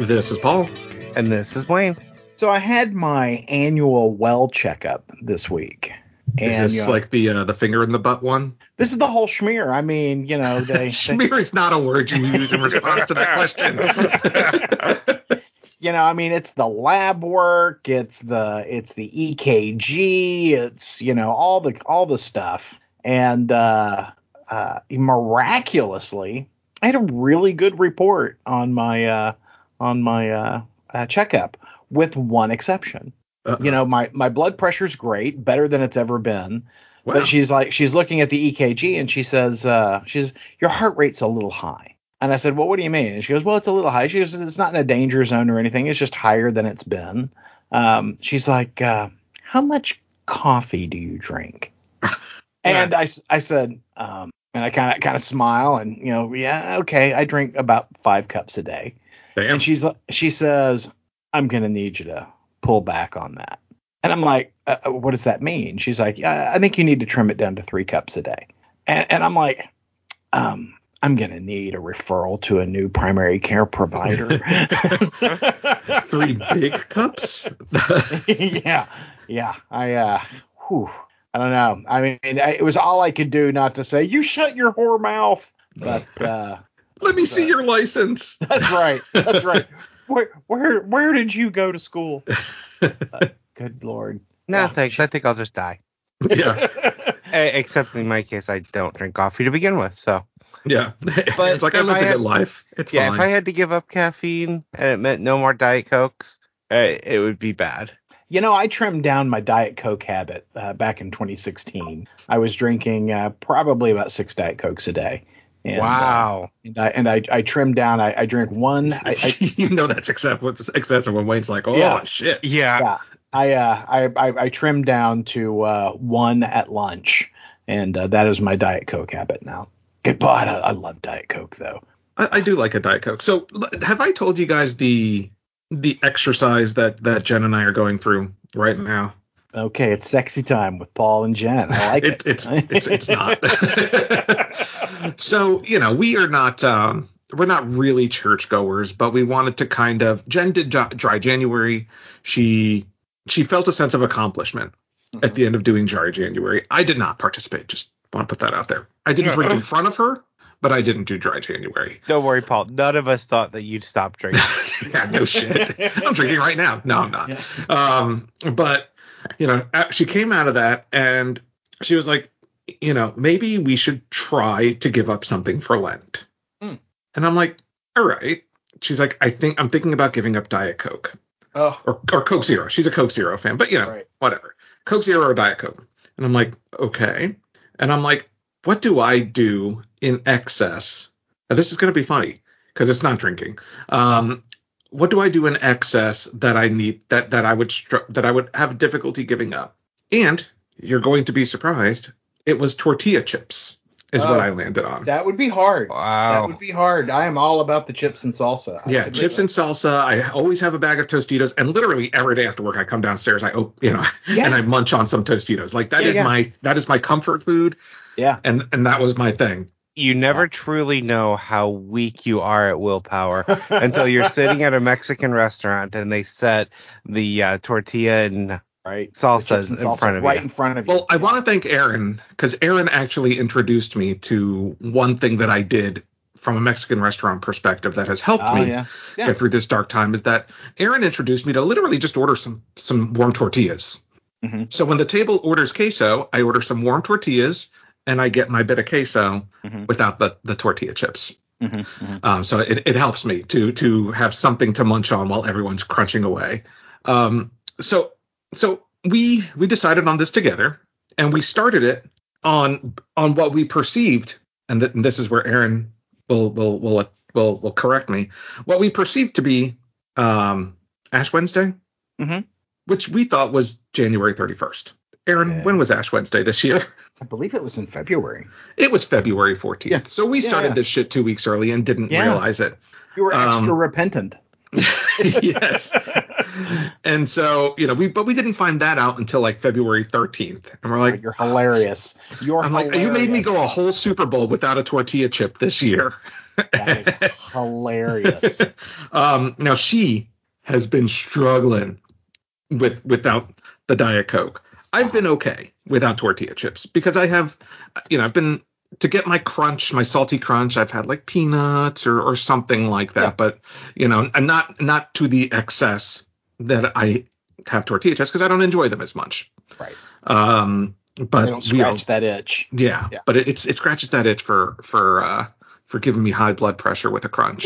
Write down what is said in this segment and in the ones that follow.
This is Paul. And this is Wayne. So I had my annual well checkup this week. And, is this like the finger in the butt one? This is the whole schmear. I mean, schmear is not a word you use in response to that question. I mean, it's the lab work, it's the EKG, it's all the stuff. And miraculously, I had a really good report on my checkup, with one exception. Uh-oh. My blood pressure's great, better than it's ever been. Wow. But she's looking at the EKG and she says, your heart rate's a little high. And I said, well, what do you mean? And she goes, well, it's a little high. She goes, it's not in a danger zone or anything. It's just higher than it's been. She's like, how much coffee do you drink? And I said, and I kind of smile and, yeah, okay. I drink about 5 cups a day. Damn. And she says, I'm going to need you to pull back on that. And I'm like, what does that mean? She's like, yeah, I think you need to trim it down to 3 cups a day. And I'm like, I'm going to need a referral to a new primary care provider. 3 big cups? Yeah. I don't know. I mean, it was all I could do not to say, you shut your whore mouth. But let me see your license. That's right. Where did you go to school? Good Lord. No, thanks. I think I'll just die. Yeah. Except in my case, I don't drink coffee to begin with. So. Yeah. But it's like I lived a good life. It's fine. If I had to give up caffeine and it meant no more Diet Cokes, it would be bad. I trimmed down my Diet Coke habit back in 2016. I was drinking probably about 6 Diet Cokes a day. And, wow. I trimmed down. I drink one. That's excessive when Wayne's like, shit. Yeah. I trimmed down to 1 at lunch, and that is my Diet Coke habit now. Goodbye. I love Diet Coke though. I do like a Diet Coke. So have I told you guys the exercise that Jen and I are going through right now? Okay, it's sexy time with Paul and Jen. I like it. It's not. So, we are not we're not really churchgoers, but we wanted to kind of. Jen did Dry January. She felt a sense of accomplishment at the end of doing Dry January. I did not participate. Just want to put that out there. I didn't drink in front of her, but I didn't do Dry January. Don't worry, Paul. None of us thought that you'd stop drinking. Yeah, no shit. I'm drinking right now. No, I'm not. Yeah. But she came out of that and she was like, maybe we should try to give up something for Lent. And I'm like, all right. She's like, I'm thinking about giving up Diet Coke. Oh. Or Coke Zero. She's a Coke Zero fan, but right. Whatever. Coke Zero or Diet Coke. And I'm like, okay. And I'm like, what do I do in excess? Now, this is going to be funny because it's not drinking. What do I do in excess that I need that I would have difficulty giving up? And you're going to be surprised. It was tortilla chips is what I landed on. That would be hard. Wow. That would be hard. I am all about the chips and salsa. Yeah, chips and salsa. I always have a bag of Tostitos, and literally every day after work, I come downstairs, and I munch on some Tostitos. Like that is my comfort food. Yeah. And that was my thing. You never truly know how weak you are at willpower until you're sitting at a Mexican restaurant and they set the tortilla and salsas in front of you. Right in front of you. Well, I want to thank Aaron because Aaron actually introduced me to one thing that I did from a Mexican restaurant perspective that has helped me get through this dark time. Is that Aaron introduced me to literally just order some warm tortillas. Mm-hmm. So when the table orders queso, I order some warm tortillas. And I get my bit of queso without the tortilla chips. Mm-hmm, mm-hmm. So it helps me to have something to munch on while everyone's crunching away. So we decided on this together, and we started it on what we perceived, and this is where Aaron will correct me. What we perceived to be Ash Wednesday, which we thought was January 31st. Aaron, when was Ash Wednesday this year? I believe it was in February. It was February 14th. Yeah. So we started this shit 2 weeks early and didn't realize it. You were extra repentant. Yes. And so, we didn't find that out until like February 13th. And we're like, you're hilarious. Like, you made me go a whole Super Bowl without a tortilla chip this year. That is hilarious. Now she has been struggling without the Diet Coke. I've been okay without tortilla chips because I've been to get my crunch, my salty crunch. I've had like peanuts or something like that, but and not to the excess that I have tortilla chips because I don't enjoy them as much. Right. But they don't scratch that itch. Yeah. But it scratches that itch for giving me high blood pressure with a crunch.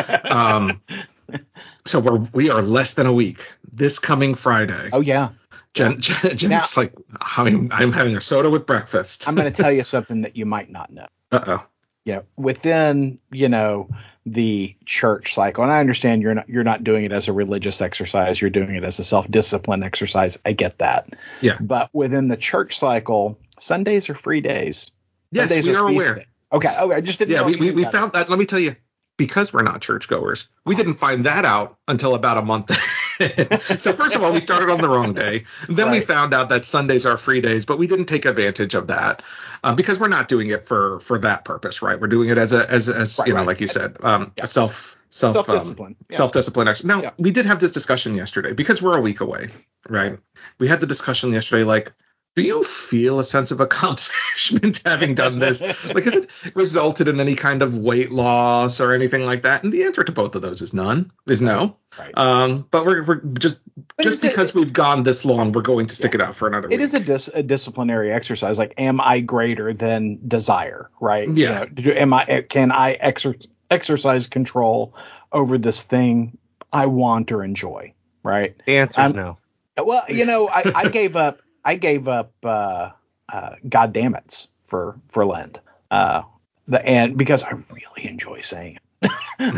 So we are less than a week this coming Friday. Oh yeah. Jen's now, like, I'm having a soda with breakfast. I'm going to tell you something that you might not know. Uh-oh. Yeah, within, the church cycle, and I understand you're not doing it as a religious exercise, you're doing it as a self-discipline exercise. I get that. Yeah. But within the church cycle, Sundays are free days. Yes, Sundays we are aware. Day. Okay, I just didn't know. Yeah, we found that. Let me tell you, because we're not churchgoers, we didn't find that out until about a month. So first of all, we started on the wrong day. Then we found out that Sundays are free days, but we didn't take advantage of that because we're not doing it for that purpose, right? We're doing it as like you said, a self-discipline. Self-discipline. Now, we did have this discussion yesterday because we're a week away, right? We had the discussion yesterday, like, do you feel a sense of accomplishment having done this? Like, has it resulted in any kind of weight loss or anything like that? And the answer to both of those is no. Right. But we're just because we've gone this long, we're going to stick it out for another week. It is a disciplinary exercise. Like, am I greater than desire? Right. Yeah. Can I exercise control over this thing I want or enjoy? Right. The answer is no. Well, I gave up. I gave up goddammits for Lent. And because I really enjoy saying it.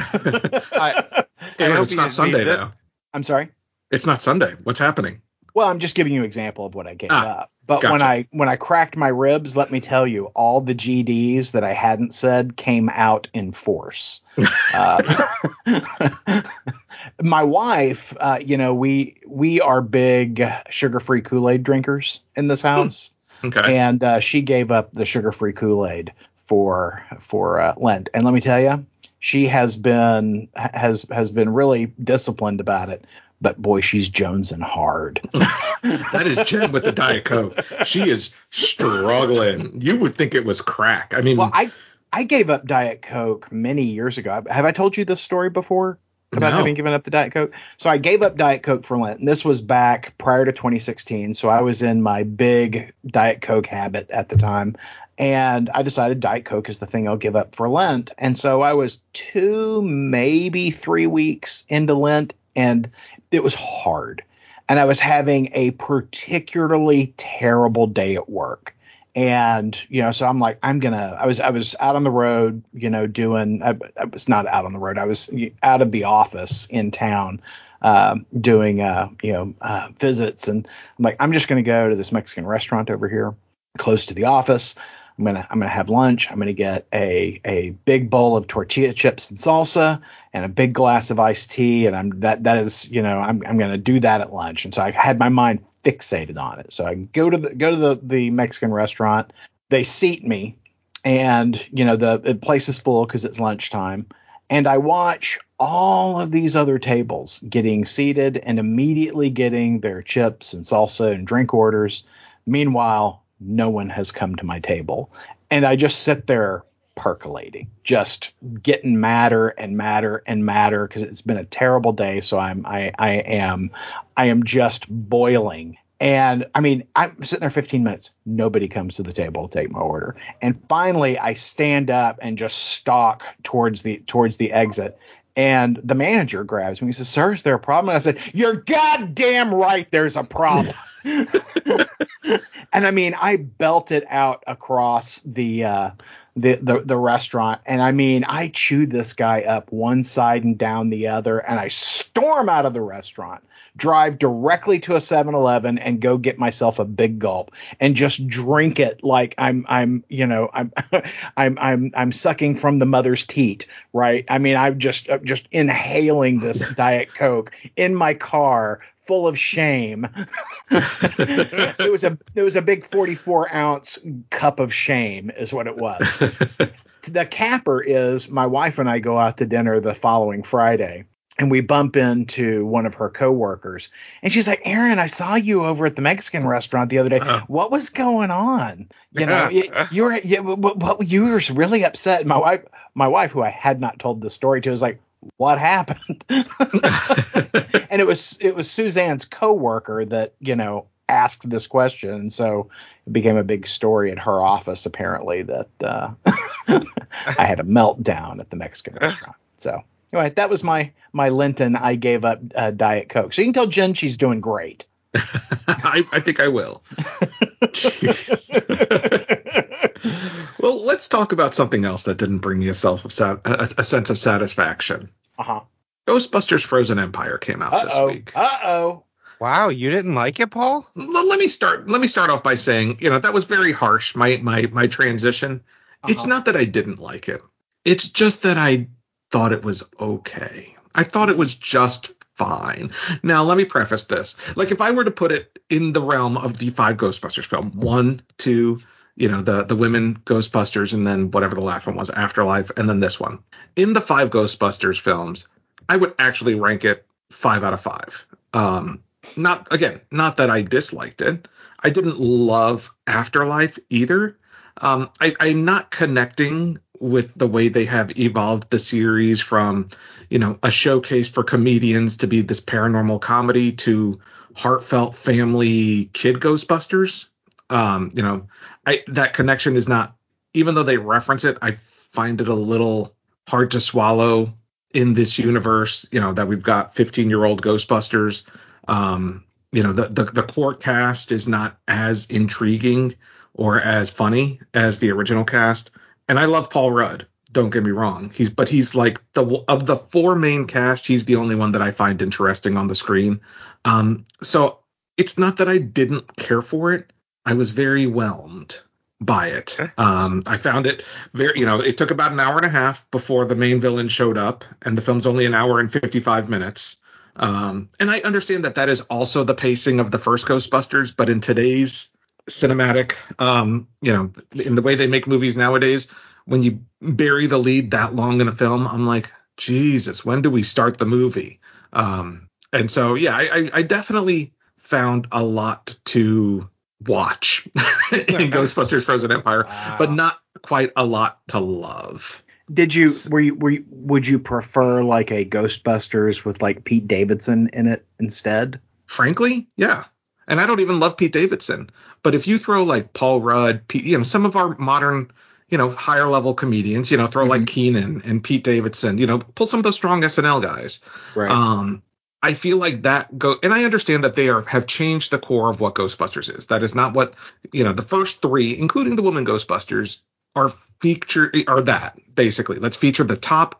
It's not Sunday though. I'm sorry? It's not Sunday. What's happening? Well, I'm just giving you an example of what I gave up. But gotcha. when I cracked my ribs, let me tell you, all the GDs that I hadn't said came out in force. My wife, we are big sugar-free Kool-Aid drinkers in this house. Okay. And she gave up the sugar-free Kool-Aid for Lent. And let me tell you, she has been really disciplined about it. But boy, she's jonesing hard. That is Jen with the Diet Coke. She is struggling. You would think it was crack. I mean, well, I gave up Diet Coke many years ago. Have I told you this story before about having given up the Diet Coke? So I gave up Diet Coke for Lent, and this was back prior to 2016. So I was in my big Diet Coke habit at the time. And I decided Diet Coke is the thing I'll give up for Lent. And so I was 2, maybe 3 weeks into Lent, and it was hard. And I was having a particularly terrible day at work. And, so I'm like, I was out on the road, I was not out on the road. I was out of the office in town doing, visits. And I'm like, I'm just going to go to this Mexican restaurant over here close to the office. I'm gonna have lunch. I'm gonna get a big bowl of tortilla chips and salsa and a big glass of iced tea. And I'm gonna do that at lunch. And so I had my mind fixated on it. So I go to the Mexican restaurant. They seat me, and the place is full because it's lunchtime. And I watch all of these other tables getting seated and immediately getting their chips and salsa and drink orders. Meanwhile, no one has come to my table. And I just sit there percolating, just getting madder and madder and madder because it's been a terrible day. So I am just boiling. And I mean, I'm sitting there 15 minutes. Nobody comes to the table to take my order. And finally I stand up and just stalk towards the exit. And the manager grabs me. He says, "Sir, is there a problem?" And I said, "You're goddamn right. There's a problem." And I mean, I belted out across the restaurant. And I mean, I chewed this guy up one side and down the other. And I storm out of the restaurant, drive directly to a 7-Eleven and go get myself a big gulp and just drink it like I'm sucking from the mother's teat, right? I mean, I'm just inhaling this Diet Coke in my car, full of shame. It was a big 44-ounce cup of shame, is what it was. the capper is my wife and I go out to dinner the following Friday, and we bump into one of her coworkers, and she's like, "Aaron, I saw you over at the Mexican restaurant the other day. What was going on? You know, you were really upset." And my wife, who I had not told the story to, was like, "What happened?" And it was Suzanne's coworker that, asked this question, and so it became a big story at her office, apparently, that I had a meltdown at the Mexican restaurant. So anyway, that was my Lenten. I gave up Diet Coke. So you can tell Jen she's doing great. I think I will. Well, let's talk about something else that didn't bring you a sense of satisfaction. Ghostbusters Frozen Empire came out this week. Wow, you didn't like it, Paul? Let me start off by saying, that was very harsh, my transition. It's not that I didn't like it. It's just that I thought it was okay. I thought it was just fine. Now, let me preface this. Like, if I were to put it in the realm of the 5 Ghostbusters film, 1, 2, the women Ghostbusters, and then whatever the last one was, Afterlife, and then this one. In the 5 Ghostbusters films, I would actually rank it 5 out of 5. Not that I disliked it. I didn't love Afterlife either. I'm not connecting with the way they have evolved the series from, a showcase for comedians to be this paranormal comedy to heartfelt family kid Ghostbusters. That connection is not, even though they reference it, I find it a little hard to swallow in this universe, that we've got 15-year-old Ghostbusters. The core cast is not as intriguing or as funny as the original cast. And I love Paul Rudd. Don't get me wrong. He's like of the 4 main cast, he's the only one that I find interesting on the screen. So it's not that I didn't care for it. I was very whelmed by it. I found it very, it took about an hour and a half before the main villain showed up, and the film's only an hour and 55 minutes. And I understand that is also the pacing of the first Ghostbusters, but in today's cinematic, in the way they make movies nowadays, when you bury the lead that long in a film, I'm like, Jesus, when do we start the movie? And so, yeah, I definitely found a lot to watch in Ghostbusters Frozen Empire, but not quite a lot to love. Would you prefer like a Ghostbusters with like Pete Davidson in it instead? Frankly, yeah. And I don't even love Pete Davidson, but if you throw like Paul Rudd, some of our modern, higher level comedians, throw like Keenan and Pete Davidson, pull some of those strong SNL guys. Right. I feel like and I understand that they have changed the core of what Ghostbusters is. That is not what, the first 3, including the woman Ghostbusters, are that basically. Let's feature the top,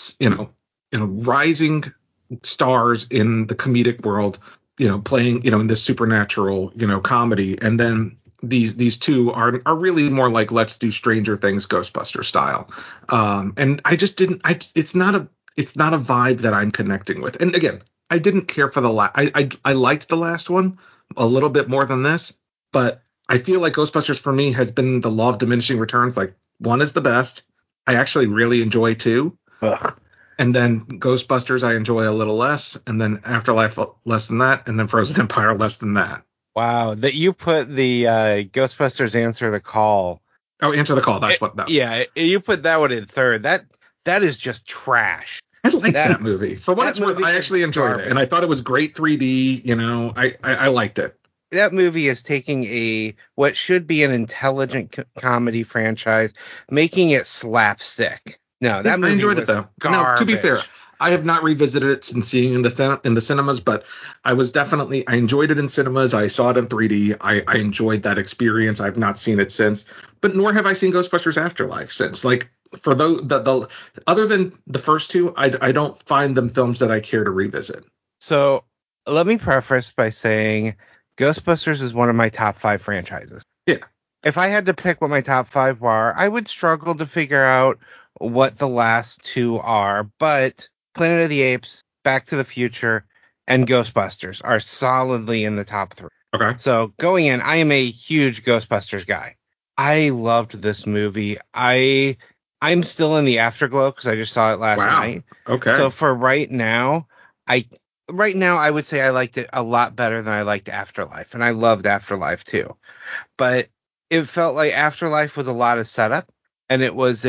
rising stars in the comedic world, playing, in this supernatural, comedy. And then these 2 are really more like, let's do Stranger Things Ghostbuster style. And I just didn't, it's not a vibe that I'm connecting with. And again, I didn't care for I liked the last one a little bit more than this, but I feel like Ghostbusters for me has been the law of diminishing returns. Like, 1 is the best. I actually really enjoy 2. Ugh. And then Ghostbusters I enjoy a little less, and then Afterlife less than that, and then Frozen Empire less than that. Wow, that you put the Ghostbusters Answer the Call. Oh, Answer the Call. That's what that. Yeah, you put that one in third. That is just trash. I liked that movie. For what it's worth, I actually enjoyed it, and I thought it was great 3D. I liked it. That movie is taking what should be an intelligent comedy franchise, making it slapstick. No, that movie I enjoyed it though. Garbage. No, to be fair, I have not revisited it since seeing it in the cinemas, but I enjoyed it in cinemas. I saw it in 3D. I enjoyed that experience. I've not seen it since, but nor have I seen Ghostbusters Afterlife since. Like, for the other than the first 2, I don't find them films that I care to revisit. So let me preface by saying Ghostbusters is one of my top 5 franchises. Yeah. If I had to pick what my top 5 were, I would struggle to figure out what the last 2 are, but Planet of the Apes, Back to the Future, and Ghostbusters are solidly in the top 3. Okay. So going in, I am a huge Ghostbusters guy. I loved this movie. I I'm still in the afterglow because I just saw it last night. Okay. So for right now, I would say I liked it a lot better than I liked Afterlife, and I loved Afterlife too. But it felt like Afterlife was a lot of setup, and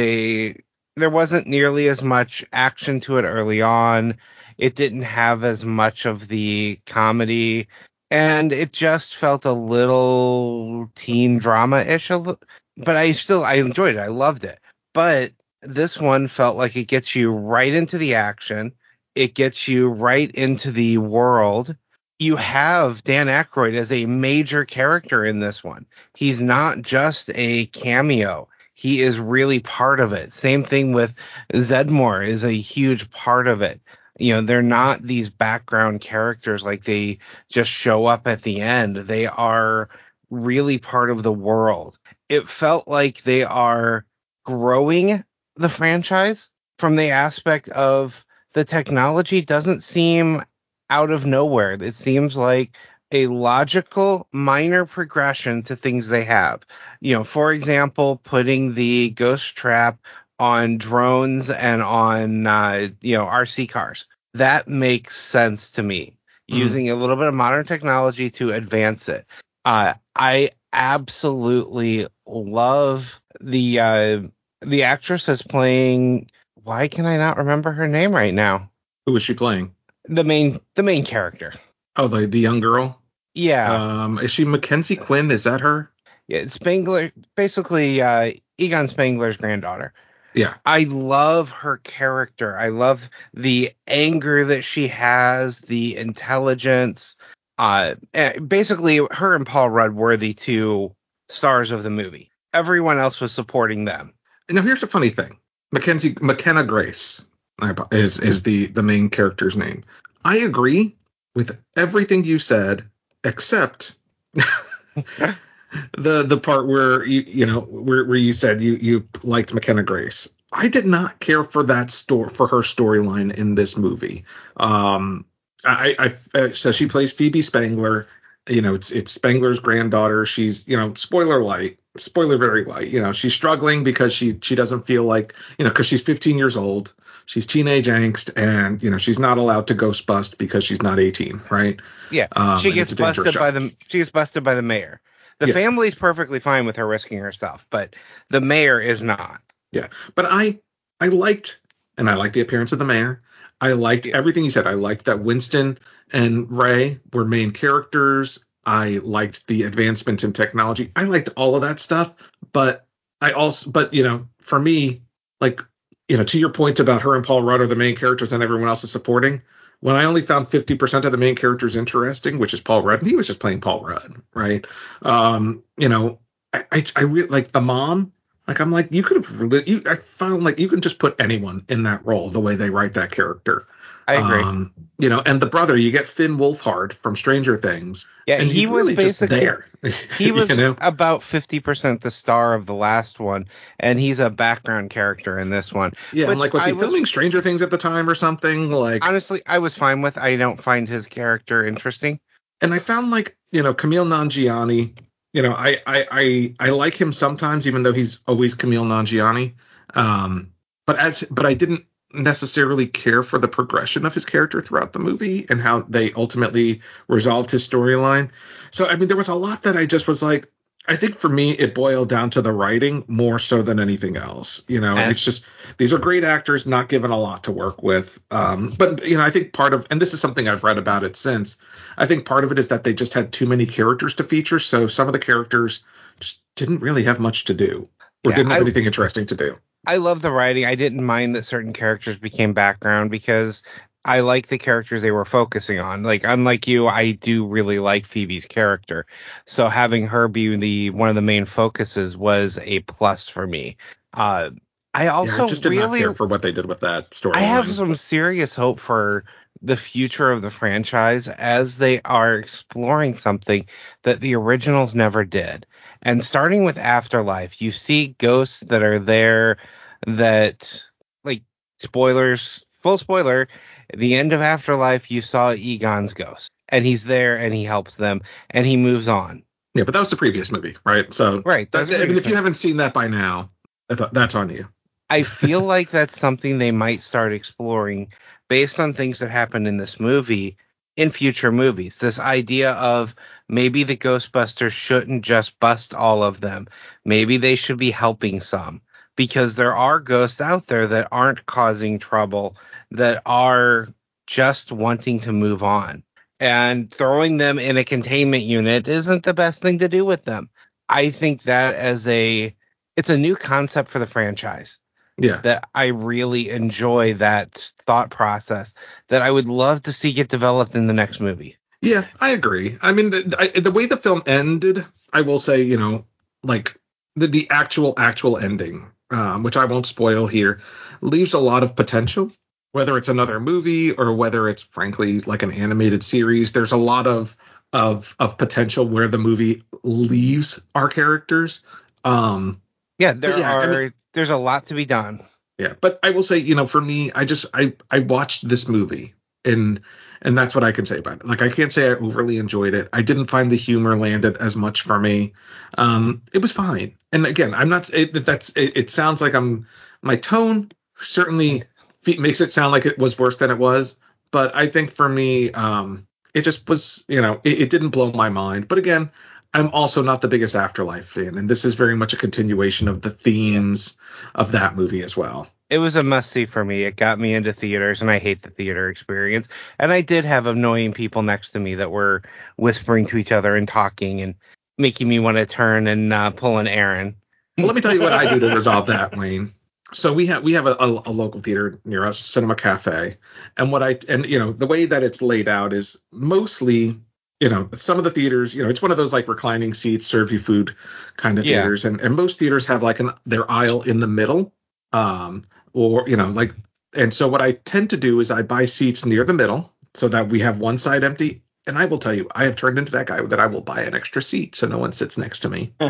there wasn't nearly as much action to it early on. It didn't have as much of the comedy, and it just felt a little teen drama-ish. But I enjoyed it. I loved it. But this one felt like it gets you right into the action. It gets you right into the world. You have Dan Aykroyd as a major character in this one. He's not just a cameo. He is really part of it. Same thing with Zedmore is a huge part of it. You know, they're not these background characters like they just show up at the end. They are really part of the world. It felt like they are growing the franchise from the aspect of the technology doesn't seem out of nowhere. It seems like a logical minor progression to things they have. You know, for example, putting the ghost trap on drones and on RC cars. That makes sense to me. Using a little bit of modern technology to advance it. I absolutely love the actress that's playing. Why can I not remember her name right now? Who was she playing? The main character. Oh, the young girl? Yeah. Is she Mackenzie Quinn? Is that her? Yeah, Spengler, basically Egon Spengler's granddaughter. Yeah. I love her character. I love the anger that she has, the intelligence. Basically, her and Paul Rudd were the two stars of the movie. Everyone else was supporting them. Now, here's the funny thing. McKenna Grace is the main character's name. I agree with everything you said, except the part where where you said you liked McKenna Grace. I did not care for her storyline in this movie. So she plays Phoebe Spengler. You know, it's Spengler's granddaughter. She's, spoiler very light. She's struggling because she doesn't feel like, because she's 15 years old. She's teenage angst, and she's not allowed to ghost bust because she's not 18, right? Yeah, she gets busted by the mayor. The family's perfectly fine with her risking herself, but the mayor is not. Yeah, but I liked the appearance of the mayor. I liked everything you said. I liked that Winston and Ray were main characters. I liked the advancements in technology. I liked all of that stuff. But for me, to your point about her and Paul Rudd are the main characters and everyone else is supporting, when I only found 50% of the main characters interesting, which is Paul Rudd, and he was just playing Paul Rudd, right? I really like the mom. I'm like, I found like you can just put anyone in that role the way they write that character. I agree. And the brother, you get Finn Wolfhard from Stranger Things. Yeah, and he was really basically just there. He was about 50% the star of the last one, and he's a background character in this one. Yeah, was he filming Stranger Things at the time or something? Honestly, I was fine with. I don't find his character interesting. And I found Kumail Nanjiani. I like him sometimes, even though he's always Kumail Nanjiani. But I didn't necessarily care for the progression of his character throughout the movie and how they ultimately resolved his storyline. So, there was a lot that I just was like, I think for me, it boiled down to the writing more so than anything else. It's just, these are great actors, not given a lot to work with. But I think part of, and this is something I've read about it since, I think part of it is that they just had too many characters to feature. So some of the characters just didn't really have much to do or didn't have anything interesting to do. I love the writing. I didn't mind that certain characters became background because I like the characters they were focusing on. Like, unlike you, I do really like Phoebe's character. So having her be one of the main focuses was a plus for me. I just did not care for what they did with that story. I have some serious hope for the future of the franchise as they are exploring something that the originals never did. And starting with Afterlife, you see ghosts that are there that, like, spoilers, full spoiler, at the end of Afterlife, you saw Egon's ghost. And he's there and he helps them and he moves on. Yeah, but that was the previous movie, right? So, right. If you haven't seen that by now, that's on you. I feel like that's something they might start exploring based on things that happened in this movie in future movies. This idea of maybe the Ghostbusters shouldn't just bust all of them. Maybe they should be helping some, because there are ghosts out there that aren't causing trouble, that are just wanting to move on. And throwing them in a containment unit isn't the best thing to do with them. I think that it's a new concept for the franchise. Yeah. That I really enjoy that thought process that I would love to see get developed in the next movie. Yeah, I agree. I mean, the way the film ended, I will say, like the actual ending, which I won't spoil here, leaves a lot of potential. Whether it's another movie or whether it's frankly like an animated series, there's a lot of potential where the movie leaves our characters. There's a lot to be done. Yeah, but I will say, for me, I watched this movie and that's what I can say about it. Like, I can't say I overly enjoyed it. I didn't find the humor landed as much for me. It was fine. And again, I'm not. It sounds like my tone certainly makes it sound like it was worse than it was. But I think for me, it just was. It didn't blow my mind. But again, I'm also not the biggest Afterlife fan, and this is very much a continuation of the themes of that movie as well. It was a must-see for me. It got me into theaters, and I hate the theater experience. And I did have annoying people next to me that were whispering to each other and talking and making me want to turn and pull an Aaron. Well, let me tell you what I do to resolve that, Wayne. So we have a local theater near us, Cinema Cafe, and the way that it's laid out is mostly, some of the theaters, it's one of those like reclining seats, serve you food kind of theaters, and most theaters have like their aisle in the middle, and so what I tend to do is I buy seats near the middle so that we have one side empty. And I will tell you, I have turned into that guy that I will buy an extra seat so no one sits next to me.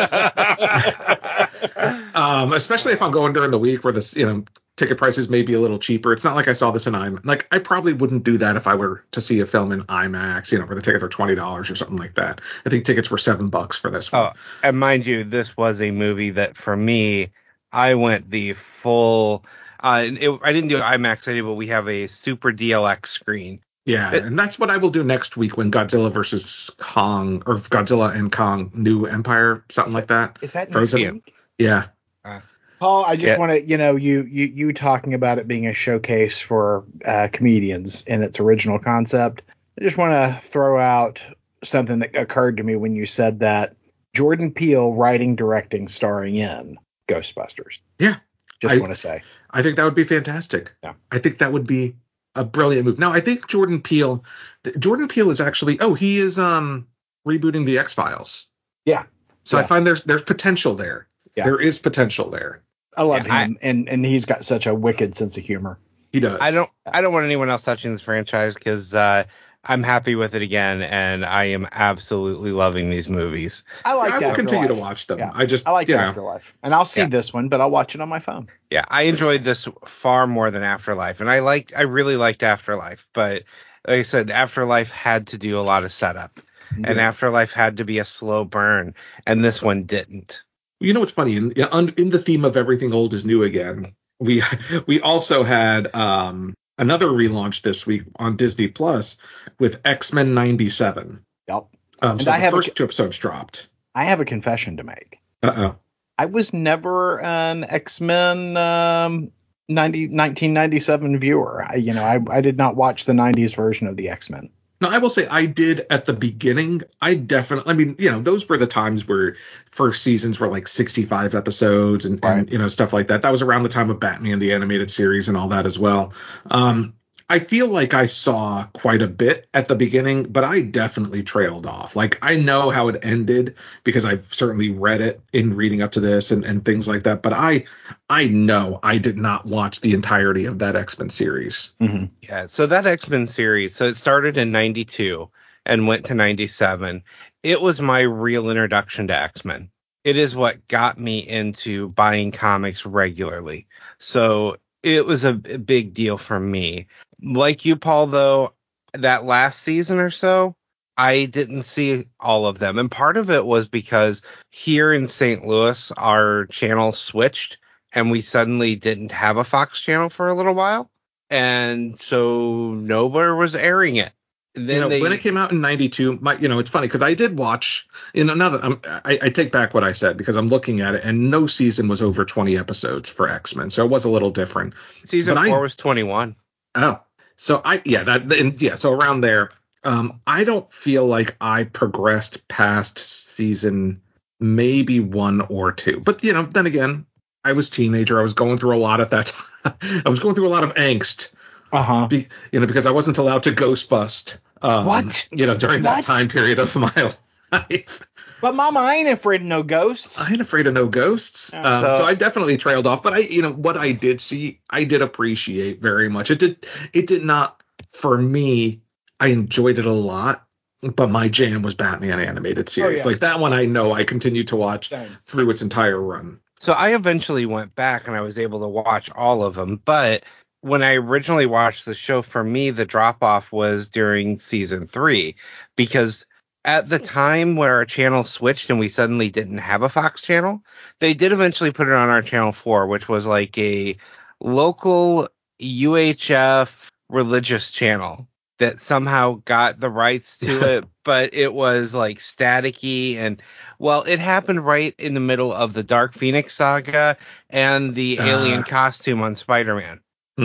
Especially if I'm going during the week where the ticket prices may be a little cheaper. It's not like I saw this in IMAX. Like, I probably wouldn't do that if I were to see a film in IMAX, where the tickets are $20 or something like that. I think tickets were $7 for this one. Oh, and mind you, this was a movie that for me, I went the full. I didn't do IMAX, but we have a Super DLX screen. Yeah, and that's what I will do next week when Godzilla versus Kong, or Godzilla and Kong New Empire, something like that. Is that Frozen? Next week? Yeah. Paul, I just want to, you talking about it being a showcase for comedians in its original concept. I just want to throw out something that occurred to me when you said that. Jordan Peele writing, directing, starring in Ghostbusters. Yeah. Just want to say. I think that would be fantastic. Yeah. I think that would be a brilliant move. Now, I think Jordan Peele is actually, he is rebooting the X-Files. Yeah. So I find there's potential there. Yeah. There is potential there. I love him, and he's got such a wicked sense of humor. He does. I don't want anyone else touching this franchise because I'm happy with it again, and I am absolutely loving these movies. I will continue to watch them. Yeah. I like Afterlife, and I'll see this one, but I'll watch it on my phone. Yeah, I enjoyed this far more than Afterlife, and I really liked Afterlife, but like I said, Afterlife had to do a lot of setup, and Afterlife had to be a slow burn, and this one didn't. You know what's funny? In the theme of everything old is new again, we also had another relaunch this week on Disney Plus with X-Men 97. Yep. So the first 2 episodes dropped. I have a confession to make. Uh-oh. I was never an X-Men 1997 viewer. I did not watch the 90s version of the X-Men. No, I will say I did at the beginning. Those were the times where first seasons were like 65 episodes and stuff like that. That was around the time of Batman, the animated series, and all that as well. I feel like I saw quite a bit at the beginning, but I definitely trailed off. Like, I know how it ended because I've certainly read it in reading up to this and things like that. But I know I did not watch the entirety of that X-Men series. Mm-hmm. Yeah. So that X-Men series, it started in 92 and went to 97. It was my real introduction to X-Men. It is what got me into buying comics regularly. So it was a big deal for me. Like you, Paul, though, that last season or so, I didn't see all of them. And part of it was because here in St. Louis, our channel switched and we suddenly didn't have a Fox channel for a little while, and so nowhere was airing it. Then when it came out in '92, it's funny because I did watch. I take back what I said because I'm looking at it, and no season was over 20 episodes for X-Men, so it was a little different. Season 4 was 21. Oh, so so around there. I don't feel like I progressed past season maybe 1 or 2, but then again, I was a teenager. I was going through a lot at that time. I was going through a lot of angst. Because I wasn't allowed to ghost bust. During that time period of my life. But Mama, I ain't afraid of no ghosts. I ain't afraid of no ghosts. So I definitely trailed off. But what I did see, I did appreciate very much. It did not, for me, I enjoyed it a lot. But my jam was Batman animated series. Like that one, I know I continued to watch through its entire run. So I eventually went back and I was able to watch all of them. But when I originally watched the show, for me, the drop-off was during season 3, because at the time when our channel switched and we suddenly didn't have a Fox channel, they did eventually put it on our channel 4, which was like a local UHF religious channel that somehow got the rights to it, but it was like staticky, and it happened right in the middle of the Dark Phoenix saga and the alien costume on Spider-Man.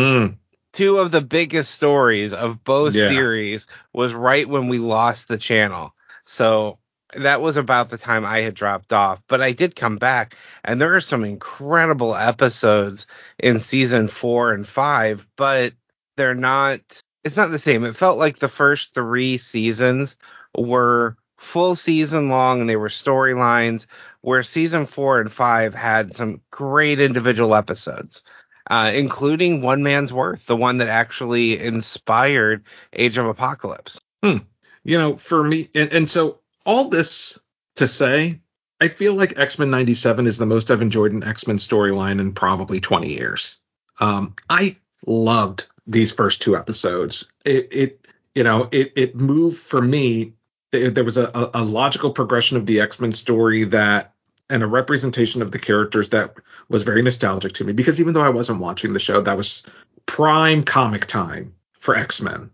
2 of the biggest stories of both series was right when we lost the channel. So that was about the time I had dropped off. But I did come back, and there are some incredible episodes in season 4 and 5, but it's not the same. It felt like the first 3 seasons were full season long and they were storylines, where season 4 and 5 had some great individual episodes. Including One Man's Worth, the one that actually inspired Age of Apocalypse. For me, and so all this to say, I feel like X-Men 97 is the most I've enjoyed an X-Men storyline in probably 20 years. I loved these first 2 episodes. It moved for me. There was a logical progression of the X-Men story and a representation of the characters that was very nostalgic to me, because even though I wasn't watching the show, that was prime comic time for X-Men.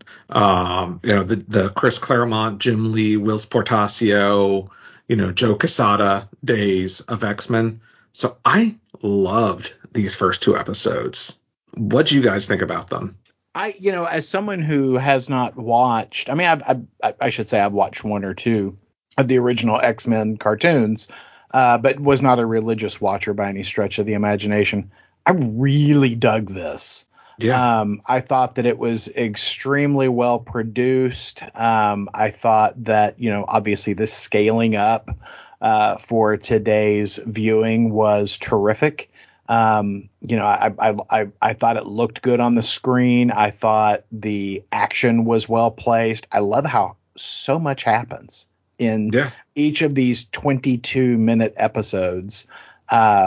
The Chris Claremont, Jim Lee, Whilce Portacio, Joe Quesada days of X-Men. So I loved these first 2 episodes. What do you guys think about them? As someone who has not watched, I should say I've watched 1 or 2 of the original X-Men cartoons, but was not a religious watcher by any stretch of the imagination. I really dug this. Yeah. I thought that it was extremely well produced. I thought that, obviously the scaling up for today's viewing was terrific. I thought it looked good on the screen. I thought the action was well placed. I love how so much happens in each of these 22-minute episodes. I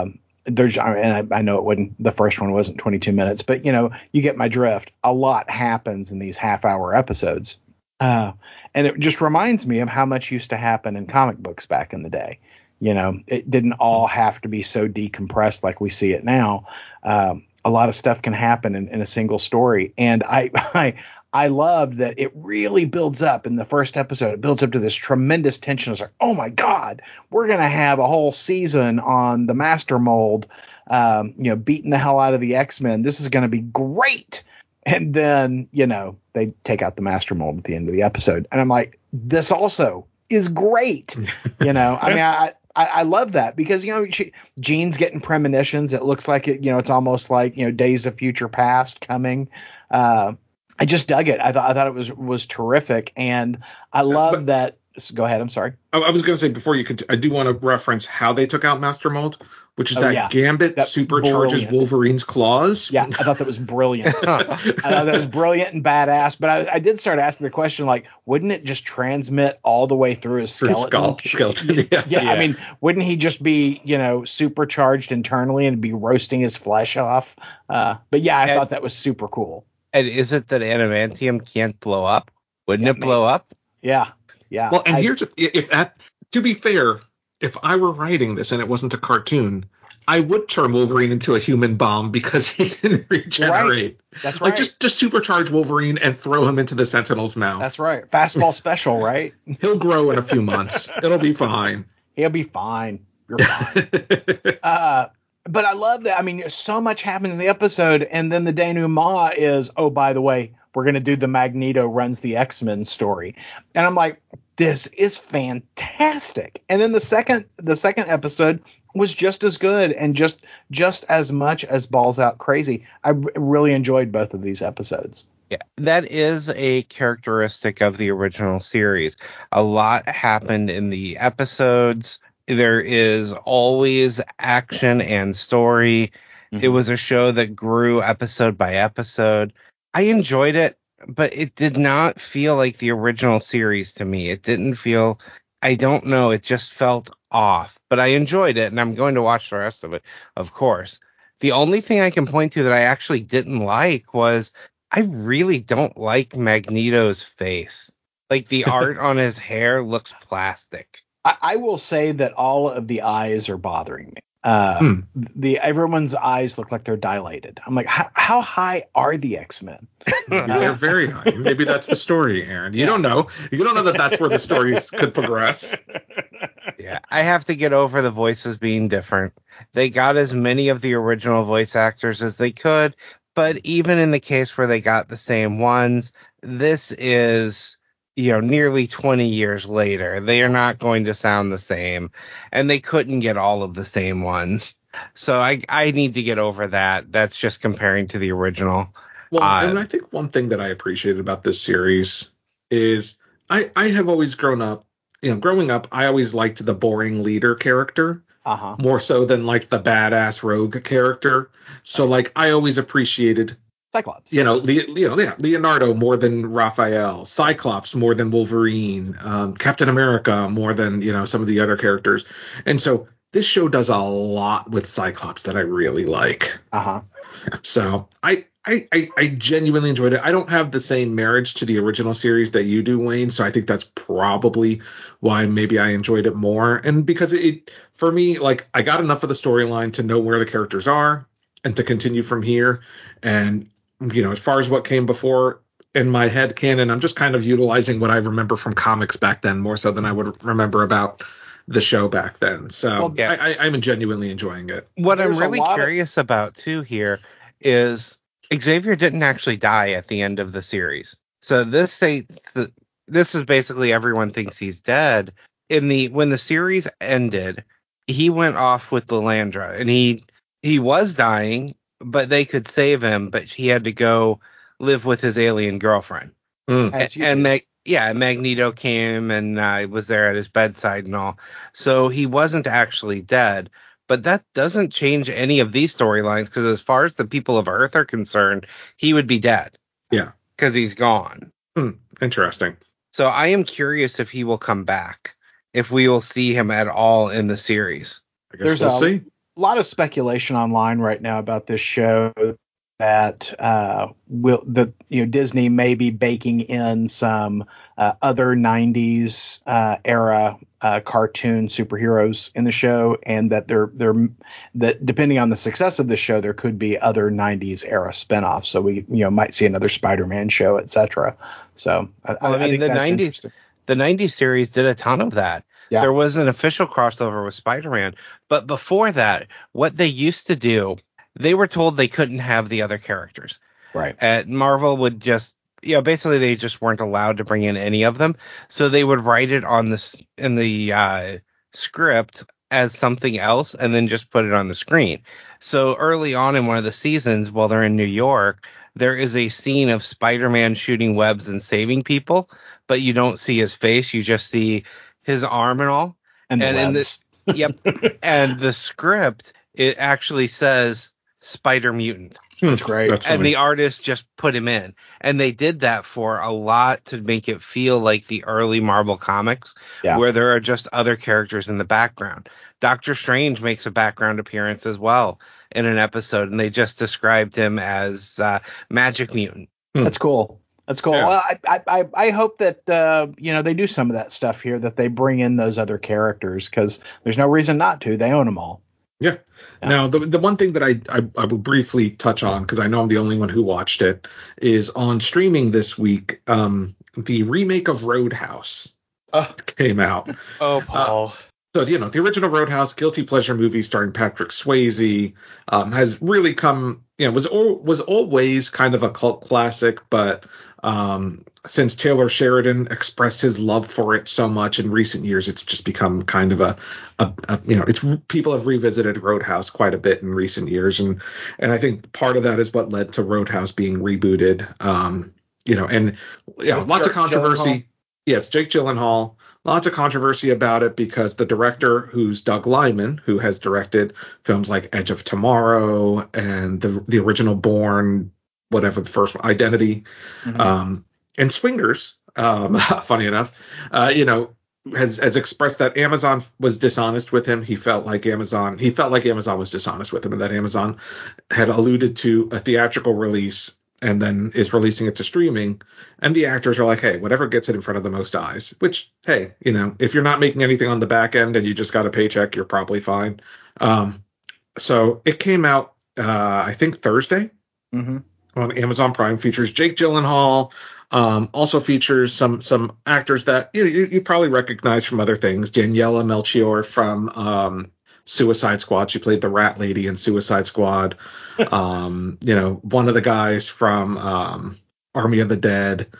know the first one wasn't 22 minutes, but you get my drift. A lot happens in these half-hour episodes. And it just reminds me of how much used to happen in comic books back in the day. It didn't all have to be so decompressed like we see it now. A lot of stuff can happen in a single story. And I love that it really builds up in the first episode. It builds up to this tremendous tension. It's like, oh my God, we're going to have a whole season on the Master Mold, beating the hell out of the X-Men. This is going to be great. And then, they take out the Master Mold at the end of the episode. And I'm like, this also is great. I love that because, Jean's getting premonitions. It looks like it, it's almost like, Days of Future Past coming. I just dug it. I thought it was terrific. And I love that. Go ahead. I'm sorry. I was going to say before you could, I do want to reference how they took out Master Mold, which is Gambit that supercharges brilliant. Wolverine's claws. Yeah, I thought that was brilliant. I thought that was brilliant and badass. But I did start asking the question, like, wouldn't it just transmit all the way through his skeleton? Yeah. I mean, wouldn't he just be, supercharged internally and be roasting his flesh off? But yeah, I thought that was super cool. And is it that adamantium can't blow up? Wouldn't it blow up? Yeah. Yeah. Well, and to be fair, if I were writing this and it wasn't a cartoon, I would turn Wolverine into a human bomb because he can regenerate. Right. That's right. Like just supercharge Wolverine and throw him into the Sentinel's mouth. That's right. Fastball special, right? He'll grow in a few months. It'll be fine. He'll be fine. You're fine. But I love that. I mean, so much happens in the episode, and then the denouement is, oh, by the way, we're going to do the Magneto runs the X-Men story. And I'm like, this is fantastic. And then the second episode was just as good and just as much as balls out crazy. I really enjoyed both of these episodes. Yeah, that is a characteristic of the original series. A lot happened in the episodes. There is always action and story. Mm-hmm. It was a show that grew episode by episode. I enjoyed it, but it did not feel like the original series to me. It didn't feel, I don't know, it just felt off. But I enjoyed it, and I'm going to watch the rest of it, of course. The only thing I can point to that I actually didn't like was I really don't like Magneto's face. Like, the art on his hair looks plastic. I will say that all of the eyes are bothering me. Everyone's eyes look like they're dilated. I'm like, how high are the X-Men? They're very high. Maybe that's the story, Aaron. You don't know. You don't know that that's where the story could progress. Yeah, I have to get over the voices being different. They got as many of the original voice actors as they could, but even in the case where they got the same ones, this is, nearly 20 years later. They are not going to sound the same, and they couldn't get all of the same ones. So I need to get over that. That's just comparing to the original. Well, and I think one thing that I appreciated about this series is I have always growing up, I always liked the boring leader character. More so than like the badass rogue character. So like I always appreciated Cyclops. Leonardo more than Raphael, Cyclops more than Wolverine, Captain America more than some of the other characters. And so this show does a lot with Cyclops that I really like. So I genuinely enjoyed it. I don't have the same marriage to the original series that you do, Wayne. So I think that's probably why maybe I enjoyed it more. And because it for me, like I got enough of the storyline to know where the characters are and to continue from here. And as far as what came before in my head canon, I'm just kind of utilizing what I remember from comics back then more so than I would remember about the show back then. So I'm genuinely enjoying it. What I'm really curious about too here is Xavier didn't actually die at the end of the series. So this is basically everyone thinks he's dead. When the series ended, he went off with Lilandra, and he was dying, but they could save him, but he had to go live with his alien girlfriend. Magneto came and was there at his bedside and all. So he wasn't actually dead. But that doesn't change any of these storylines, because as far as the people of Earth are concerned, he would be dead. Yeah. Because he's gone. Interesting. So I am curious if he will come back, if we will see him at all in the series. I guess we'll see. A lot of speculation online right now about this show that Disney may be baking in some other 90s era cartoon superheroes in the show, and that that depending on the success of the show, there could be other 90s era spinoffs. So we might see another Spider-Man show, etc. So I think the 90s series did a ton of that. Yeah. There was an official crossover with Spider-Man, but before that, what they used to do, they were told they couldn't have the other characters. Right. And Marvel would just, basically they just weren't allowed to bring in any of them. So they would write it in the script as something else and then just put it on the screen. So early on in one of the seasons, while they're in New York, there is a scene of Spider-Man shooting webs and saving people, but you don't see his face. You just see his arm and all. And in this, and the script, it actually says Spider Mutant. That's great. And the artist just put him in. And they did that for a lot to make it feel like the early Marvel comics, where there are just other characters in the background. Doctor Strange makes a background appearance as well in an episode, and they just described him as Magic Mutant. That's cool. That's cool. Yeah. Well, I hope that they do some of that stuff here, that they bring in those other characters, because there's no reason not to. They own them all. Yeah. Now, the one thing that I will briefly touch on, because I know I'm the only one who watched it, is on streaming this week. The remake of Roadhouse came out. Oh, Paul. So, the original Roadhouse, guilty pleasure movie starring Patrick Swayze, has really come, was always kind of a cult classic, but since Taylor Sheridan expressed his love for it so much in recent years, it's just become kind of it's people have revisited Roadhouse quite a bit in recent years, and I think part of that is what led to Roadhouse being rebooted. Lots of controversy. Gyllenhaal. Yeah, it's Jake Gyllenhaal. Lots of controversy about it because the director, who's Doug Liman, who has directed films like Edge of Tomorrow and the original Bourne, whatever the first one, Identity, and Swingers, funny enough, has expressed that Amazon was dishonest with him. He felt like Amazon was dishonest with him, and that Amazon had alluded to a theatrical release and then is releasing it to streaming, and the actors are like, hey, whatever gets it in front of the most eyes, which, hey, if you're not making anything on the back end and you just got a paycheck, you're probably fine. So it came out, I think Thursday on Amazon Prime, features Jake Gyllenhaal, also features some actors that you probably recognize from other things. Daniela Melchior from Suicide Squad. She played the rat lady in Suicide Squad. One of the guys from Army of the Dead,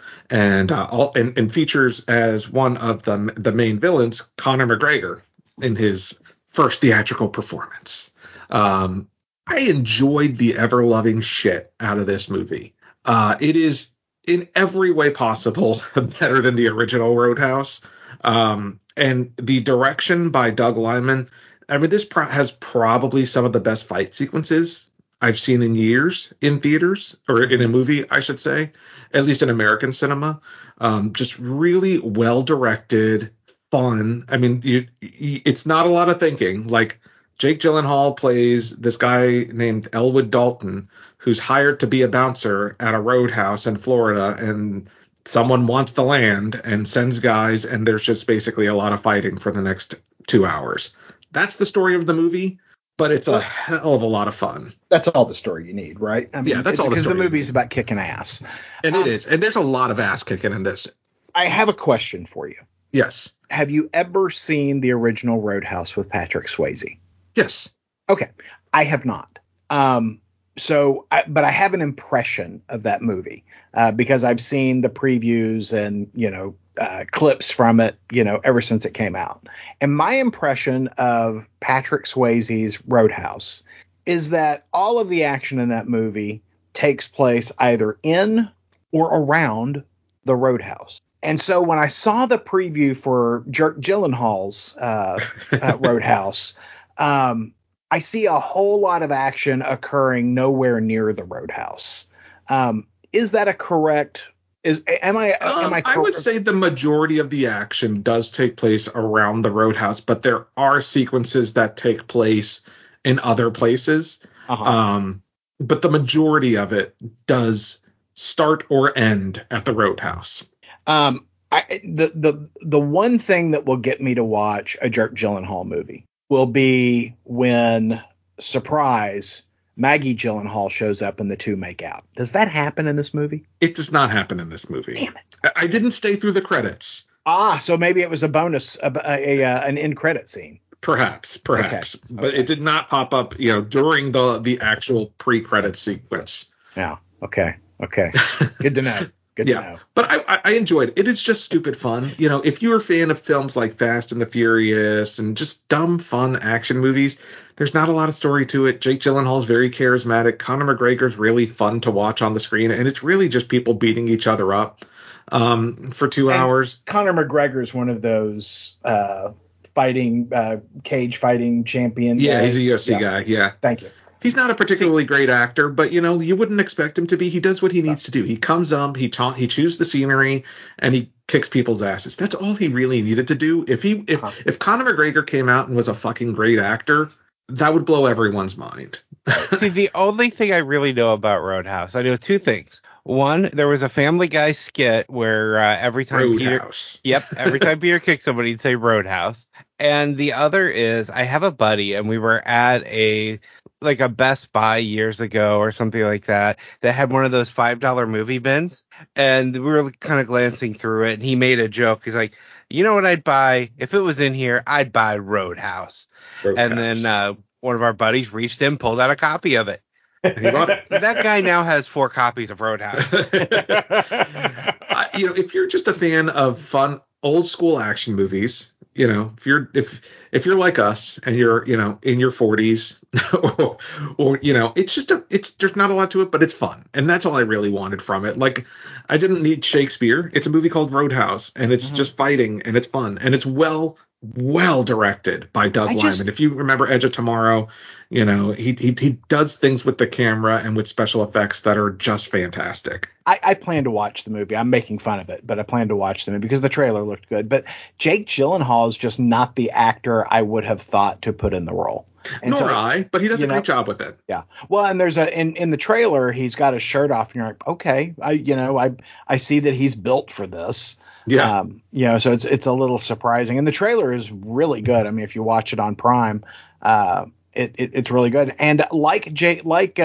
and features as one of the main villains, Conor McGregor, in his first theatrical performance. I enjoyed the ever-loving shit out of this movie. It is in every way possible better than the original Roadhouse. And the direction by Doug Liman, I mean, this has probably some of the best fight sequences I've seen in years in theaters, or in a movie, I should say, at least in American cinema. Just really well directed, fun. I mean, it's not a lot of thinking. Like, Jake Gyllenhaal plays this guy named Elwood Dalton, who's hired to be a bouncer at a roadhouse in Florida, and someone wants the land and sends guys, and there's just basically a lot of fighting for the next 2 hours. That's the story of the movie, but it's a hell of a lot of fun. That's all the story you need, right? I mean, yeah, that's all the story. Because the movie's about kicking ass. And it is. And there's a lot of ass kicking in this. I have a question for you. Yes. Have you ever seen the original Roadhouse with Patrick Swayze? Yes. Okay. I have not. But I have an impression of that movie because I've seen the previews and, clips from it, ever since it came out. And my impression of Patrick Swayze's Roadhouse is that all of the action in that movie takes place either in or around the Roadhouse. And so when I saw the preview for Jake Gyllenhaal's Roadhouse, I see a whole lot of action occurring nowhere near the Roadhouse. Is that a correct? Am I correct? I would say the majority of the action does take place around the Roadhouse, but there are sequences that take place in other places. But the majority of it does start or end at the Roadhouse. The one thing that will get me to watch a Jake Gyllenhaal movie will be when, surprise, Maggie Gyllenhaal shows up and the two make out. Does that happen in this movie? It does not happen in this movie. Damn it. I didn't stay through the credits. So maybe it was a bonus, an end credit scene. Perhaps. Okay. But it did not pop up, during the actual pre-credit sequence. Yeah. Okay. Good to know. Good to know. But I enjoyed it. It is just stupid fun. If you're a fan of films like Fast and the Furious and just dumb, fun action movies, there's not a lot of story to it. Jake Gyllenhaal is very charismatic. Conor McGregor is really fun to watch on the screen, and it's really just people beating each other up for 2 hours. Conor McGregor is one of those cage fighting champion guys. He's a UFC guy. Yeah. Thank you. He's not a particularly great actor, but, you wouldn't expect him to be. He does what he needs to do. He comes up, he chews the scenery, and he kicks people's asses. That's all he really needed to do. If Conor McGregor came out and was a fucking great actor, that would blow everyone's mind. See, the only thing I really know about Roadhouse, I know two things. One, there was a Family Guy skit where every time Roadhouse. every time Peter kicked somebody, he'd say Roadhouse. And the other is, I have a buddy, and we were at a Best Buy years ago or something like that had one of those $5 movie bins, and we were kind of glancing through it, and he made a joke. He's like, you know what I'd buy if it was in here? I'd buy Roadhouse. And then one of our buddies reached in, pulled out a copy of it. And he bought it. That guy now has 4 copies of Roadhouse. If you're just a fan of fun old school action movies, if you're like us and you're in your 40s or it's there's not a lot to it, but it's fun, and that's all I really wanted from it. Like, I didn't need Shakespeare. It's a movie called Roadhouse, and it's just fighting, and it's fun, and it's well directed by Doug Liman. If you remember Edge of Tomorrow, he does things with the camera and with special effects that are just fantastic. I plan to watch the movie. I'm making fun of it, but I plan to watch the movie because the trailer looked good. But Jake Gyllenhaal is just not the actor I would have thought to put in the role. And but he does a great job with it. Yeah. Well, and there's in the trailer, he's got his shirt off, and you're like, okay, I see that he's built for this. Yeah. So it's a little surprising, and the trailer is really good. I mean, if you watch it on Prime, it's really good. And like Jake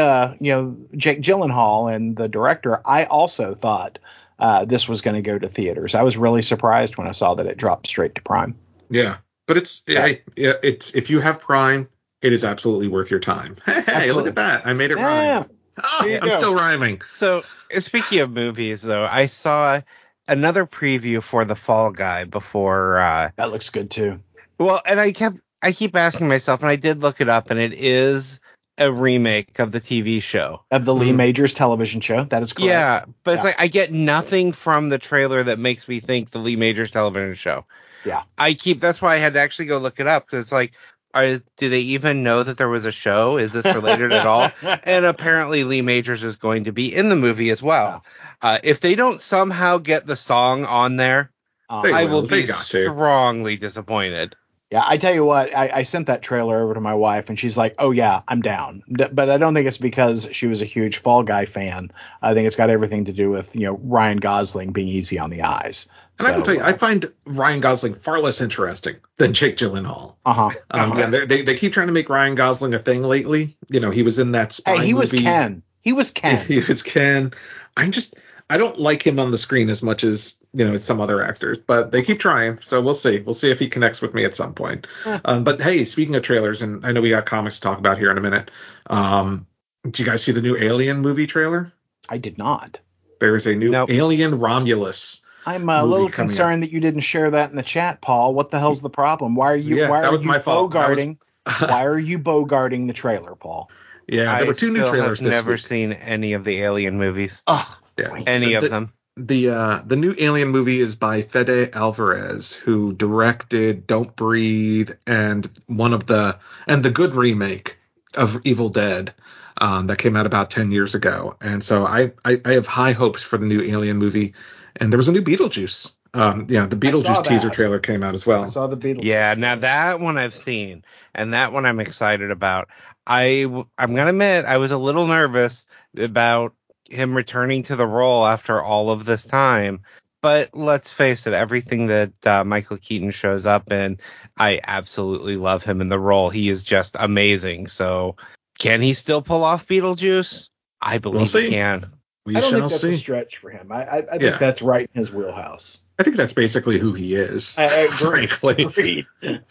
Gyllenhaal and the director, I also thought this was going to go to theaters. I was really surprised when I saw that it dropped straight to Prime. Yeah, but it's if you have Prime, it is absolutely worth your time. Hey, look at that! I made it rhyme. I'm still rhyming. So, speaking of movies, though, I saw another preview for The Fall Guy before. That looks good too. Well, and I keep asking myself, and I did look it up, and it is a remake of the TV show. Of the Lee Majors television show. That is correct. Yeah, but it's like I get nothing from the trailer that makes me think the Lee Majors television show. Yeah. That's why I had to actually go look it up, because it's like, do they even know that there was a show? Is this related at all? And apparently Lee Majors is going to be in the movie as well. If they don't somehow get the song on there, I will be strongly disappointed. Yeah, I tell you what, I sent that trailer over to my wife, and she's like, oh, yeah, I'm down. But I don't think it's because she was a huge Fall Guy fan. I think it's got everything to do with, Ryan Gosling being easy on the eyes. And I will tell you, I find Ryan Gosling far less interesting than Jake Gyllenhaal. They keep trying to make Ryan Gosling a thing lately. He was in that spy movie. He was Ken. He was Ken. I don't like him on the screen as much as some other actors, but they keep trying. So we'll see. We'll see if he connects with me at some point. But hey, speaking of trailers, and I know we got comics to talk about here in a minute. Did you guys see the new Alien movie trailer? I did not. There is a new Alien Romulus. I'm a little concerned that you didn't share that in the chat, Paul. What the hell's the problem? Why are you bogarting? Why are you bogarting the trailer, Paul? Yeah, there were 2 new trailers. I've never seen any of the Alien movies. Any of them. The new Alien movie is by Fede Alvarez, who directed Don't Breathe and the good remake of Evil Dead that came out about 10 years ago. And so I have high hopes for the new Alien movie. And there was a new Beetlejuice. The Beetlejuice teaser trailer came out as well. I saw the Beetlejuice. Yeah, now that one I've seen, and that one I'm excited about. I'm gonna admit I was a little nervous about him returning to the role after all of this time. But let's face it, everything that Michael Keaton shows up in, I absolutely love him in the role. He is just amazing. So can he still pull off Beetlejuice? I believe he can. I don't think that's a stretch for him. I think that's right in his wheelhouse. I think that's basically who he is. I agree. Frankly.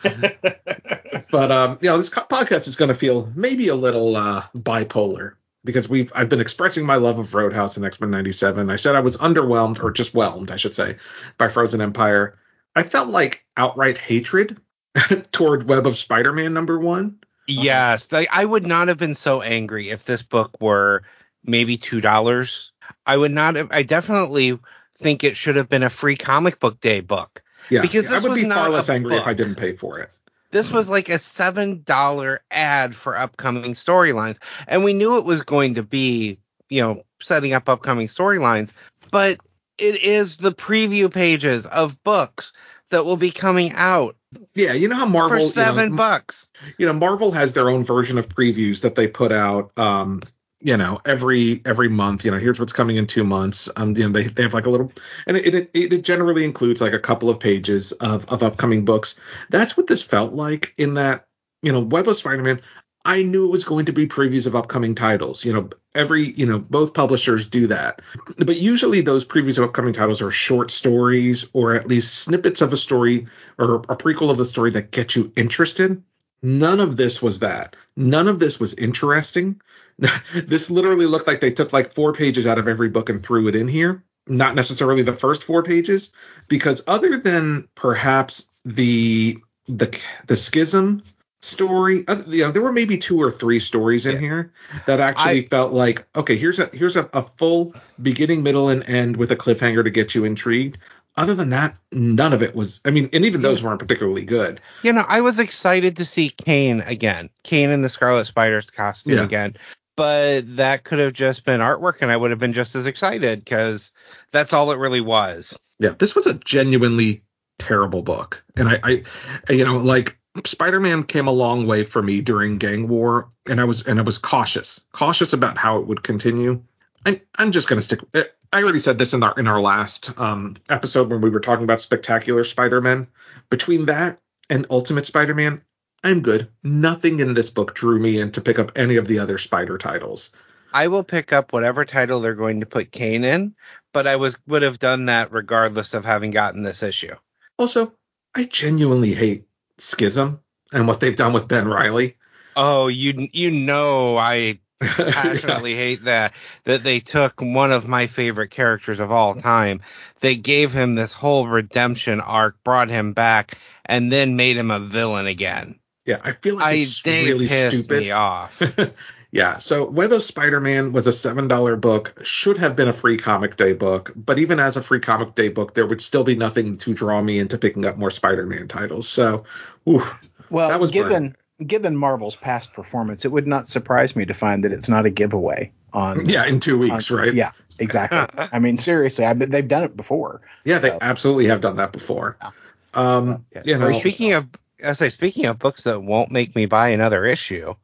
But this podcast is going to feel maybe a little bipolar, because I've been expressing my love of Roadhouse and X-Men 97. I said I was underwhelmed, or just whelmed, I should say, by Frozen Empire. I felt like outright hatred toward Web of Spider-Man #1. Yes, I would not have been so angry if this book were maybe $2. I would not have. I definitely think it should have been a free comic book day book. Yeah, because I would be far less angry if I didn't pay for it. This was like a $7 ad for upcoming storylines, and we knew it was going to be, setting up upcoming storylines, but it is the preview pages of books that will be coming out. Yeah, you know how Marvel for $7. Marvel has their own version of previews that they put out every month, here's what's coming in 2 months. They have like a little, and it generally includes like a couple of pages of upcoming books. That's what this felt like, in that, Web of Spider-Man, I knew it was going to be previews of upcoming titles. Both publishers do that. But usually those previews of upcoming titles are short stories, or at least snippets of a story, or a prequel of the story that get you interested. None of this was that. None of this was interesting. This literally looked like they took like 4 pages out of every book and threw it in here. Not necessarily the first 4 pages, because other than perhaps the Schism story, there were maybe 2 or 3 stories in here that actually felt like, okay, here's a full beginning, middle, and end with a cliffhanger to get you intrigued. Other than that, none of it was. I mean, and even those weren't particularly good. I was excited to see Kane again. Kane in the Scarlet Spider's costume again. But that could have just been artwork, and I would have been just as excited, because that's all it really was. Yeah, this was a genuinely terrible book. And I like, Spider-Man came a long way for me during Gang War, and I was cautious about how it would continue. I'm just going to stick. I already said this in our last episode when we were talking about Spectacular Spider-Man. Between that and Ultimate Spider-Man, I'm good. Nothing in this book drew me in to pick up any of the other Spider titles. I will pick up whatever title they're going to put Kane in, but I would have done that regardless of having gotten this issue. Also, I genuinely hate Schism and what they've done with Ben Reilly. Oh, I passionately hate that they took one of my favorite characters of all time. They gave him this whole redemption arc, brought him back, and then made him a villain again. Yeah, I feel like it's really stupid. Me off. Yeah, so Web of Spider-Man was a $7 book, should have been a free comic day book, but even as a free comic day book, there would still be nothing to draw me into picking up more Spider-Man titles. So, that was given Marvel's past performance, it would not surprise me to find that it's not a giveaway on. Yeah, in 2 weeks, right? Yeah, exactly. I mean, seriously, they've done it before. Yeah, so. They absolutely have done that before. Speaking of books that won't make me buy another issue,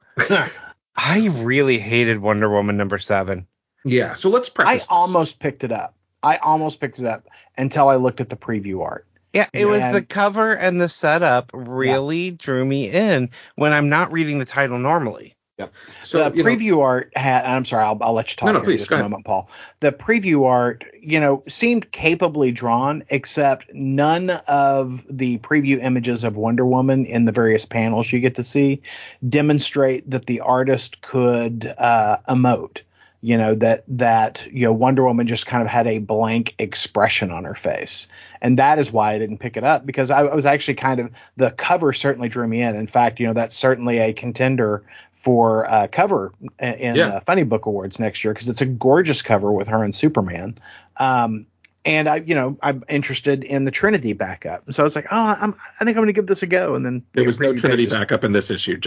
I really hated Wonder Woman #7. Yeah, so let's preface I almost picked it up until I looked at the preview art. Yeah, it was the cover and the setup really drew me in when I'm not reading the title normally. Yep. So the preview art had. I'm sorry, I'll let you talk in just a moment, Paul. The preview art, seemed capably drawn, except none of the preview images of Wonder Woman in the various panels you get to see demonstrate that the artist could emote. That Wonder Woman just kind of had a blank expression on her face. And that is why I didn't pick it up, because I was actually the cover certainly drew me in. In fact, that's certainly a contender for cover in the Funny Book Awards next year, because it's a gorgeous cover with her and Superman. And I'm interested in the Trinity backup. So I was like, I think I'm going to give this a go. And then there was no Trinity backup in this issue.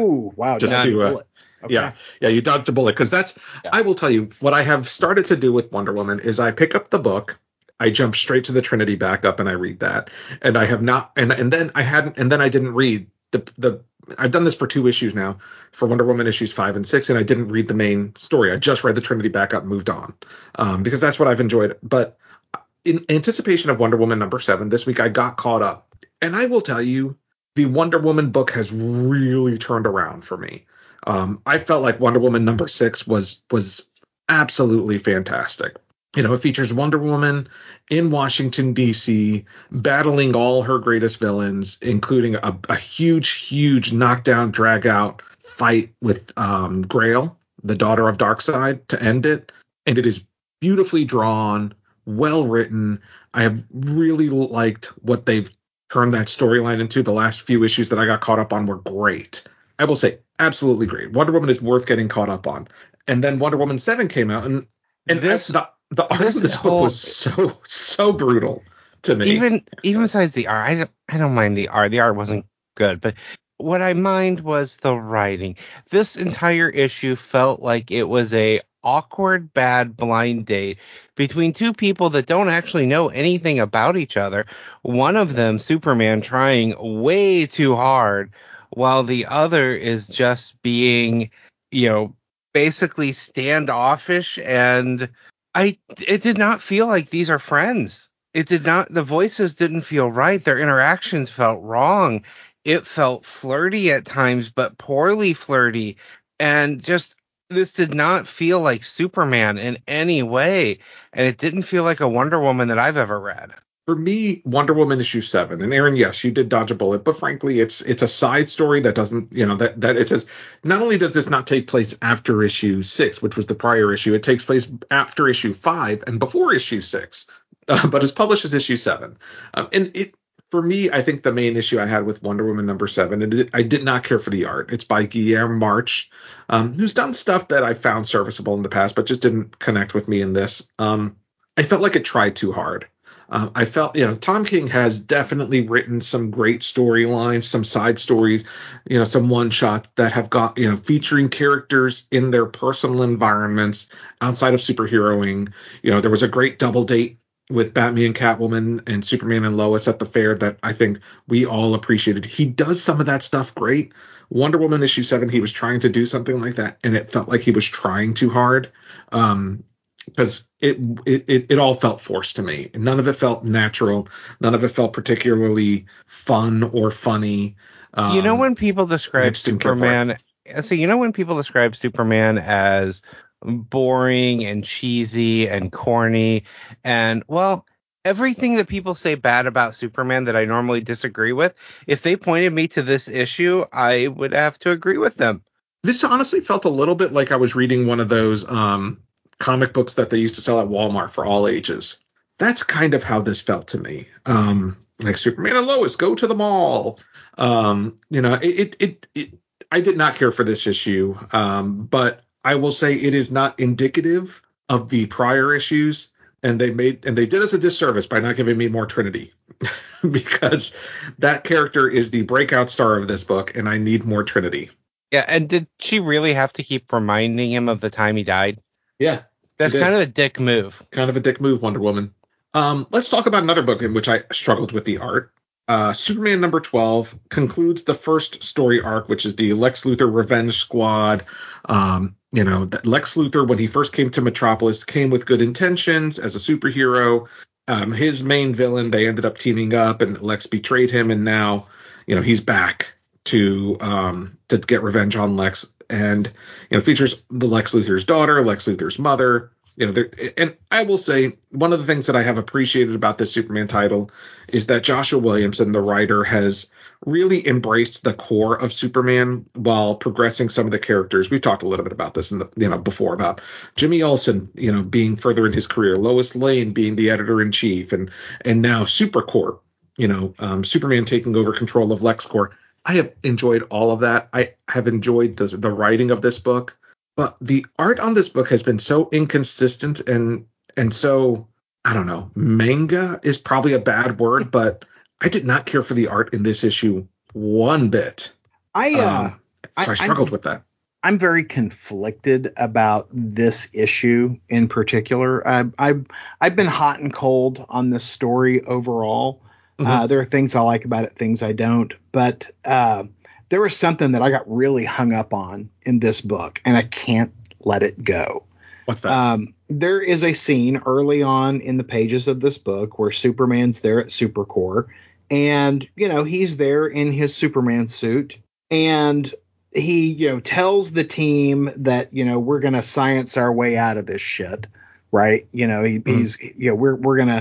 Okay. Yeah, you dodged a bullet, because I will tell you what I have started to do with Wonder Woman is I pick up the book, I jump straight to the Trinity backup, and I read that. And I have not, and then I didn't read the. I've done this for 2 issues now, for Wonder Woman issues 5 and 6, and I didn't read the main story. I just read the Trinity backup, moved on, because that's what I've enjoyed. But in anticipation of Wonder Woman #7 this week, I got caught up, and I will tell you, the Wonder Woman book has really turned around for me. I felt like Wonder Woman #6 was absolutely fantastic. It features Wonder Woman in Washington, D.C., battling all her greatest villains, including a huge knockdown, drag-out fight with Grail, the daughter of Darkseid, to end it. And it is beautifully drawn, well written. I have really liked what they've turned that storyline into. The last few issues that I got caught up on were great. I will say, absolutely great. Wonder Woman is worth getting caught up on. And then Wonder Woman 7 came out, and the art of this book was so brutal to me. Even besides the art, I don't mind the art. The art wasn't good, but what I mind was the writing. This entire issue felt like it was a awkward, bad blind date between 2 people that don't actually know anything about each other. One of them, Superman, trying way too hard, while the other is just being, basically standoffish, and it did not feel like these are friends. It did not. The voices didn't feel right. Their interactions felt wrong. It felt flirty at times, but poorly flirty, and just this did not feel like Superman in any way, and it didn't feel like a Wonder Woman that I've ever read. For me, Wonder Woman issue 7, and Aaron, yes, you did dodge a bullet, but frankly, it's a side story that doesn't, that it says, not only does this not take place after issue 6, which was the prior issue, it takes place after issue 5 and before issue 6, but is published as issue 7. For me, I think the main issue I had with Wonder Woman number 7, and I did not care for the art. It's by Guillermo March, who's done stuff that I found serviceable in the past, but just didn't connect with me in this. I felt like it tried too hard. I felt, Tom King has definitely written some great storylines, some side stories, some one shots that have got, featuring characters in their personal environments outside of superheroing. There was a great double date with Batman and Catwoman and Superman and Lois at the fair that I think we all appreciated. He does some of that stuff great. Wonder Woman issue 7, he was trying to do something like that, and it felt like he was trying too hard. Because it all felt forced to me. None of it felt natural. None of it felt particularly fun or funny. When people describe Superman, when people describe Superman as boring and cheesy and corny, and everything that people say bad about Superman that I normally disagree with, if they pointed me to this issue, I would have to agree with them. This honestly felt a little bit like I was reading one of those comic books that they used to sell at Walmart for all ages. That's kind of how this felt to me. Like Superman and Lois go to the mall. I did not care for this issue, but I will say it is not indicative of the prior issues, and they did us a disservice by not giving me more Trinity, because that character is the breakout star of this book, and I need more Trinity. Yeah, and did she really have to keep reminding him of the time he died? Yeah. That's kind of a dick move. Kind of a dick move, Wonder Woman. Let's talk about another book in which I struggled with the art. Superman number 12 concludes the first story arc, which is the Lex Luthor Revenge Squad. That Lex Luthor, when he first came to Metropolis, came with good intentions as a superhero. His main villain, they ended up teaming up, and Lex betrayed him, and now, he's back to get revenge on Lex, and features the Lex Luthor's daughter, Lex Luthor's mother. And I will say one of the things that I have appreciated about this Superman title is that Joshua Williamson, the writer, has really embraced the core of Superman while progressing some of the characters. We've talked a little bit about this in the before, about Jimmy Olsen, being further in his career, Lois Lane being the editor in chief, and now Supercorp, Superman taking over control of LexCorp. I have enjoyed all of that. I have enjoyed the writing of this book. But the art on this book has been so inconsistent and so, I don't know, manga is probably a bad word, but I did not care for the art in this issue one bit. I struggled with that. I'm very conflicted about this issue in particular. I've been hot and cold on this story overall. Mm-hmm. There are things I like about it, things I don't. But there was something that I got really hung up on in this book, and I can't let it go. What's that? There is a scene early on in the pages of this book where Superman's there at Supercorp, and, he's there in his Superman suit, and he, tells the team that, we're going to science our way out of this shit. Right. He's, we're going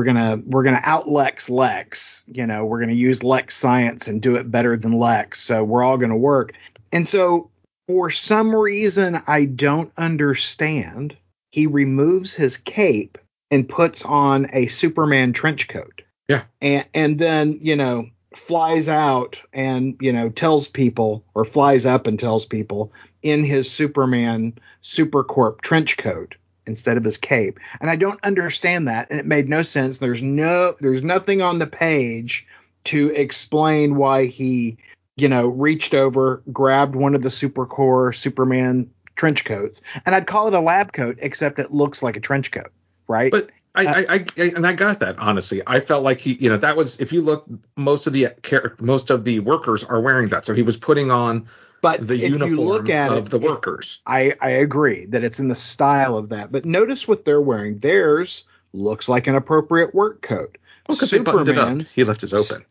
to out Lex. We're going to use Lex science and do it better than Lex. So we're all going to work. And so for some reason I don't understand, he removes his cape and puts on a Superman trench coat. Yeah. And then, flies out and, tells people, or flies up and tells people in his Superman Supercorp trench coat instead of his cape. And I don't understand that. And it made no sense. There's nothing on the page to explain why he, reached over, grabbed one of the Superman trench coats. And I'd call it a lab coat, except it looks like a trench coat. Right. But I got that, honestly. I felt like he, that was, if you look, most of the workers are wearing that. So he was putting on But the if uniform you look at of the workers. I agree that it's in the style of that. But notice what they're wearing. Theirs looks like an appropriate work coat. Well, because they buttoned it up. He left his open.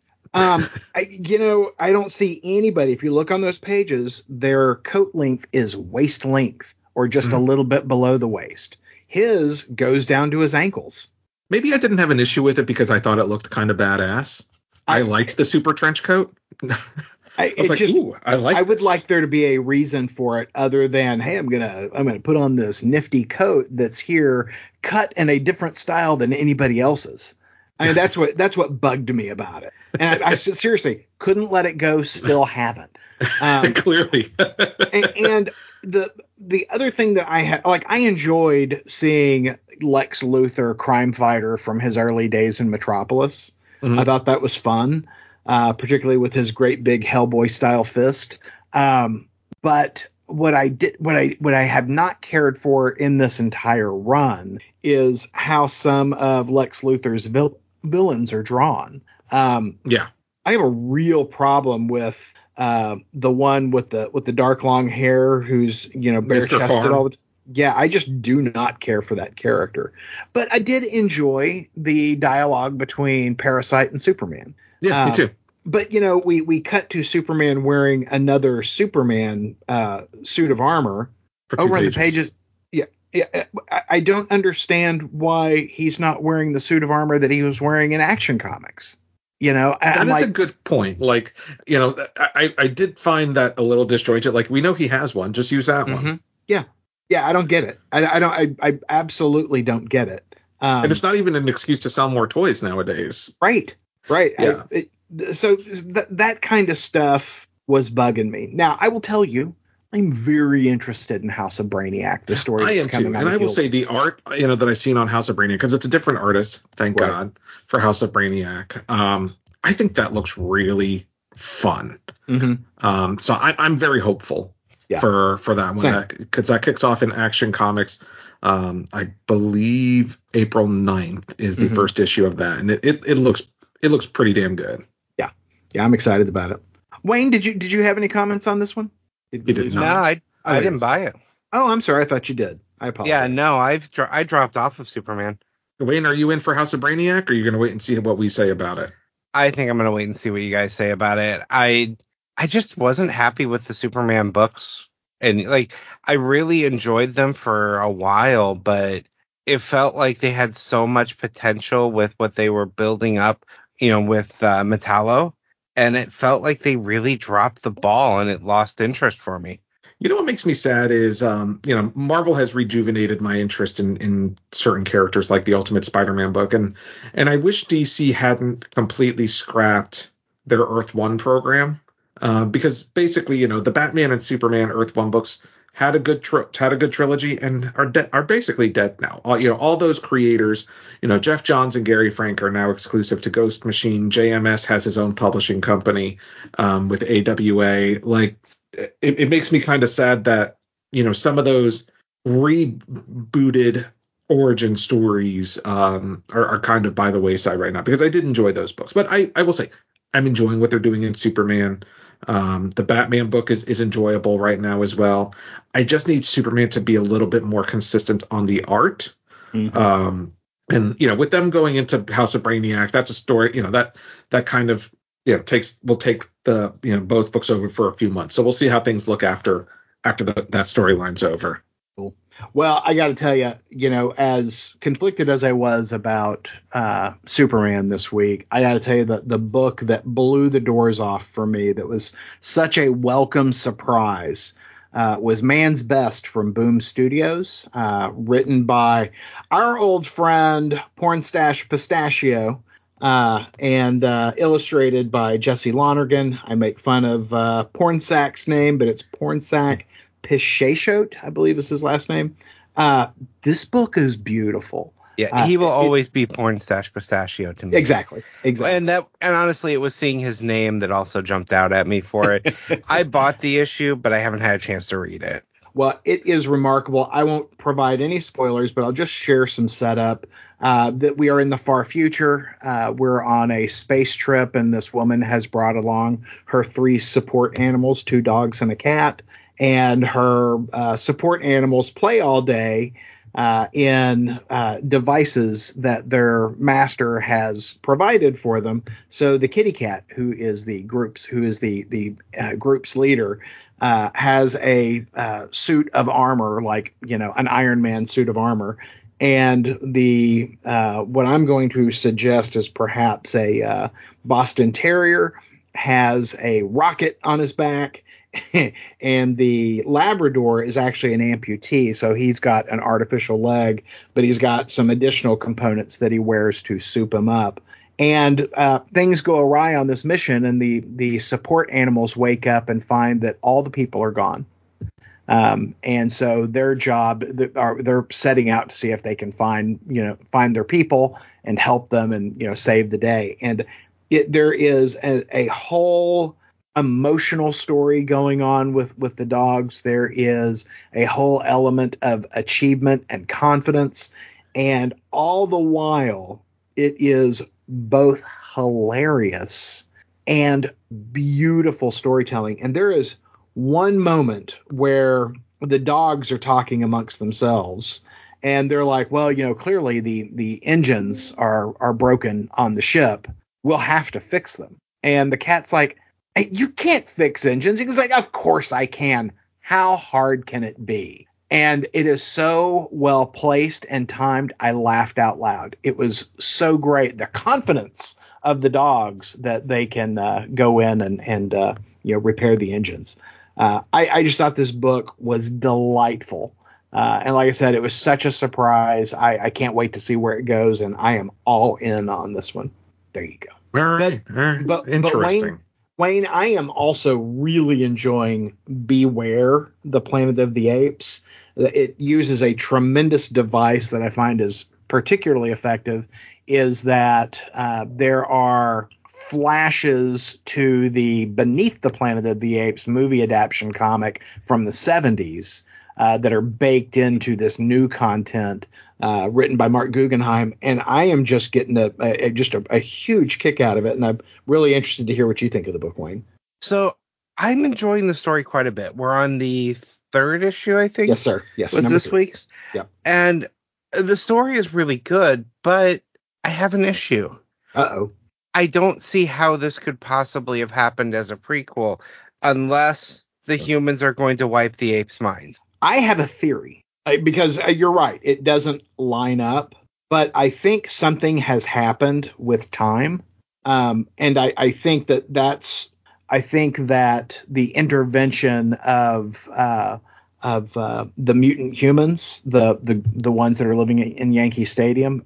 I don't see anybody. If you look on those pages, their coat length is waist length or just a little bit below the waist. His goes down to his ankles. Maybe I didn't have an issue with it because I thought it looked kind of badass. I liked the super trench coat. I would like there to be a reason for it other than, hey, I'm gonna put on this nifty coat that's here cut in a different style than anybody else's. I mean, that's what bugged me about it. And I seriously couldn't let it go. Still haven't. Clearly. and the other thing that I enjoyed seeing Lex Luthor, crime fighter from his early days in Metropolis. I thought that was fun. Particularly with his great big Hellboy style fist. But what I have not cared for in this entire run is how some of Lex Luthor's villains are drawn. I have a real problem with the one with the dark long hair who's bare chested all the time. Yeah, I just do not care for that character. But I did enjoy the dialogue between Parasite and Superman. Yeah, me too. But, we cut to Superman wearing another Superman suit of armor over on the pages. Yeah. I don't understand why he's not wearing the suit of armor that he was wearing in Action Comics. That's a good point. Like, I did find that a little disjointed. Like, we know he has one. Just use that one. Yeah. Yeah, I don't get it. I absolutely don't get it. And it's not even an excuse to sell more toys nowadays. Right. Yeah. So that kind of stuff was bugging me. Now, I will tell you, I'm very interested in House of Brainiac, the story that's coming out. And I will say the art, that I've seen on House of Brainiac, because it's a different artist, thank God, for House of Brainiac. I think that looks really fun. So I'm very hopeful for that one, because that kicks off in Action Comics. I believe April 9th is the first issue of that, and it looks pretty damn good. Yeah, I'm excited about it. Wayne, did you have any comments on this one? You did not. No, I didn't buy it. Oh, I'm sorry. I thought you did. I apologize. Yeah, no, I dropped off of Superman. Wayne, are you in for House of Brainiac, or are you going to wait and see what we say about it? I think I'm going to wait and see what you guys say about it. I just wasn't happy with the Superman books, and I really enjoyed them for a while, but it felt like they had so much potential with what they were building up, with Metallo. And it felt like they really dropped the ball, and it lost interest for me. What makes me sad is, Marvel has rejuvenated my interest in certain characters, like the Ultimate Spider-Man book, and I wish DC hadn't completely scrapped their Earth One program, because basically, the Batman and Superman Earth One books had a good trilogy and are basically dead now. All those creators, Jeff Johns and Gary Frank are now exclusive to Ghost Machine. JMS has his own publishing company with AWA. Like, it makes me kind of sad that some of those rebooted origin stories are kind of by the wayside right now, because I did enjoy those books. But I will say I'm enjoying what they're doing in Superman. The Batman book is enjoyable right now as well. I just need Superman to be a little bit more consistent on the art. And with them going into House of Brainiac, that's a story, that kind of will take the both books over for a few months. So we'll see how things look after that storyline's over. Cool. Well, I got to tell you, as conflicted as I was about Superman this week, I got to tell you that the book that blew the doors off for me, that was such a welcome surprise, was Man's Best from Boom Studios, written by our old friend Pornstache Pistachio, and illustrated by Jesse Lonergan. I make fun of Pornsac's name, but it's Pornsac Pistachio, I believe is his last name. This book is beautiful. Yeah, he will always be Pornstache Pistachio to me. Exactly. And honestly, it was seeing his name that also jumped out at me for it. I bought the issue, but I haven't had a chance to read it. Well, it is remarkable. I won't provide any spoilers, but I'll just share some setup. That we are in the far future. We're on a space trip, and this woman has brought along her 3 support animals, 2 dogs and a cat. And her support animals play all day in devices that their master has provided for them. So the kitty cat, who is the group's leader, has a suit of armor, like, an Iron Man suit of armor. And the what I'm going to suggest is perhaps a Boston Terrier has a rocket on his back. And the Labrador is actually an amputee, so he's got an artificial leg, but he's got some additional components that he wears to soup him up. And things go awry on this mission, and the support animals wake up and find that all the people are gone. And so their job, they're setting out to see if they can find their people and help them and save the day. And there is a whole emotional story going on with the dogs. There is a whole element of achievement and confidence, and all the while it is both hilarious and beautiful storytelling. And there is one moment where the dogs are talking amongst themselves, and they're like, well, clearly the engines are broken on the ship. We'll have to fix them. And the cat's like, hey, you can't fix engines. He's like, of course I can. How hard can it be? And it is so well placed and timed. I laughed out loud. It was so great. The confidence of the dogs that they can go in and repair the engines. I just thought this book was delightful. And like I said, it was such a surprise. I can't wait to see where it goes. And I am all in on this one. There you go. Very interesting. But Wayne, I am also really enjoying Beware, the Planet of the Apes. It uses a tremendous device that I find is particularly effective, is that there are flashes to the Beneath the Planet of the Apes movie adaptation comic from the 70s that are baked into this new content written by Mark Guggenheim, and I am just getting a huge kick out of it, and I'm really interested to hear what you think of the book, Wayne. So I'm enjoying the story quite a bit. We're on the 3rd issue, I think. Yes, sir. Yes, was this 2. week's? Yeah. And the story is really good, but I have an issue. Uh-oh. I don't see how this could possibly have happened as a prequel unless the humans are going to wipe the apes' minds. I have a theory, because you're right. It doesn't line up, but I think something has happened with time. And I think that the intervention of the mutant humans, the ones that are living in Yankee Stadium,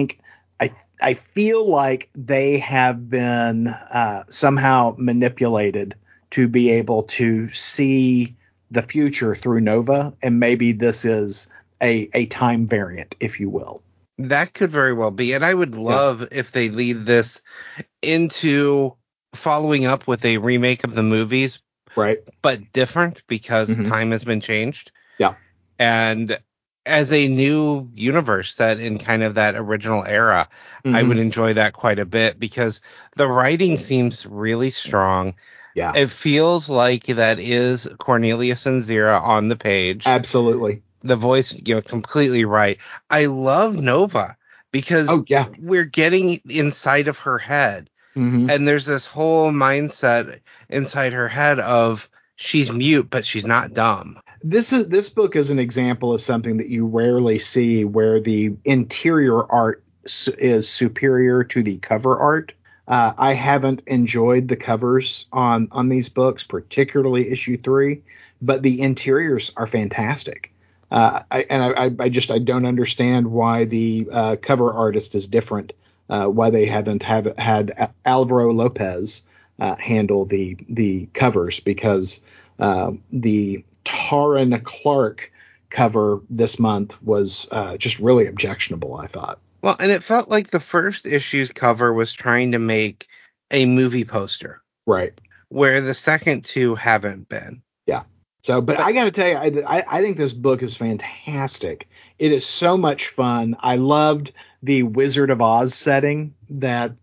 I feel like they have been somehow manipulated to be able to see the future through Nova, and maybe this is a time variant, if you will. That could very well be, and I would love if they lead this into following up with a remake of the movies, right? But different because time has been changed. Yeah, and as a new universe set in kind of that original era, I would enjoy that quite a bit because the writing seems really strong. Yeah. It feels like that is Cornelius and Zira on the page. Absolutely. The voice, completely right. I love Nova because we're getting inside of her head. And there's this whole mindset inside her head of she's mute, but she's not dumb. This book is an example of something that you rarely see, where the interior art is superior to the cover art. I haven't enjoyed the covers on these books, particularly issue 3, but the interiors are fantastic. I don't understand why the cover artist is different. Why they haven't had Alvaro Lopez handle the covers, because the Taurin Clark cover this month was just really objectionable, I thought. Well, and it felt like the first issue's cover was trying to make a movie poster. Right. Where the second 2 haven't been. Yeah. So, but I got to tell you, I think this book is fantastic. It is so much fun. I loved the Wizard of Oz setting that,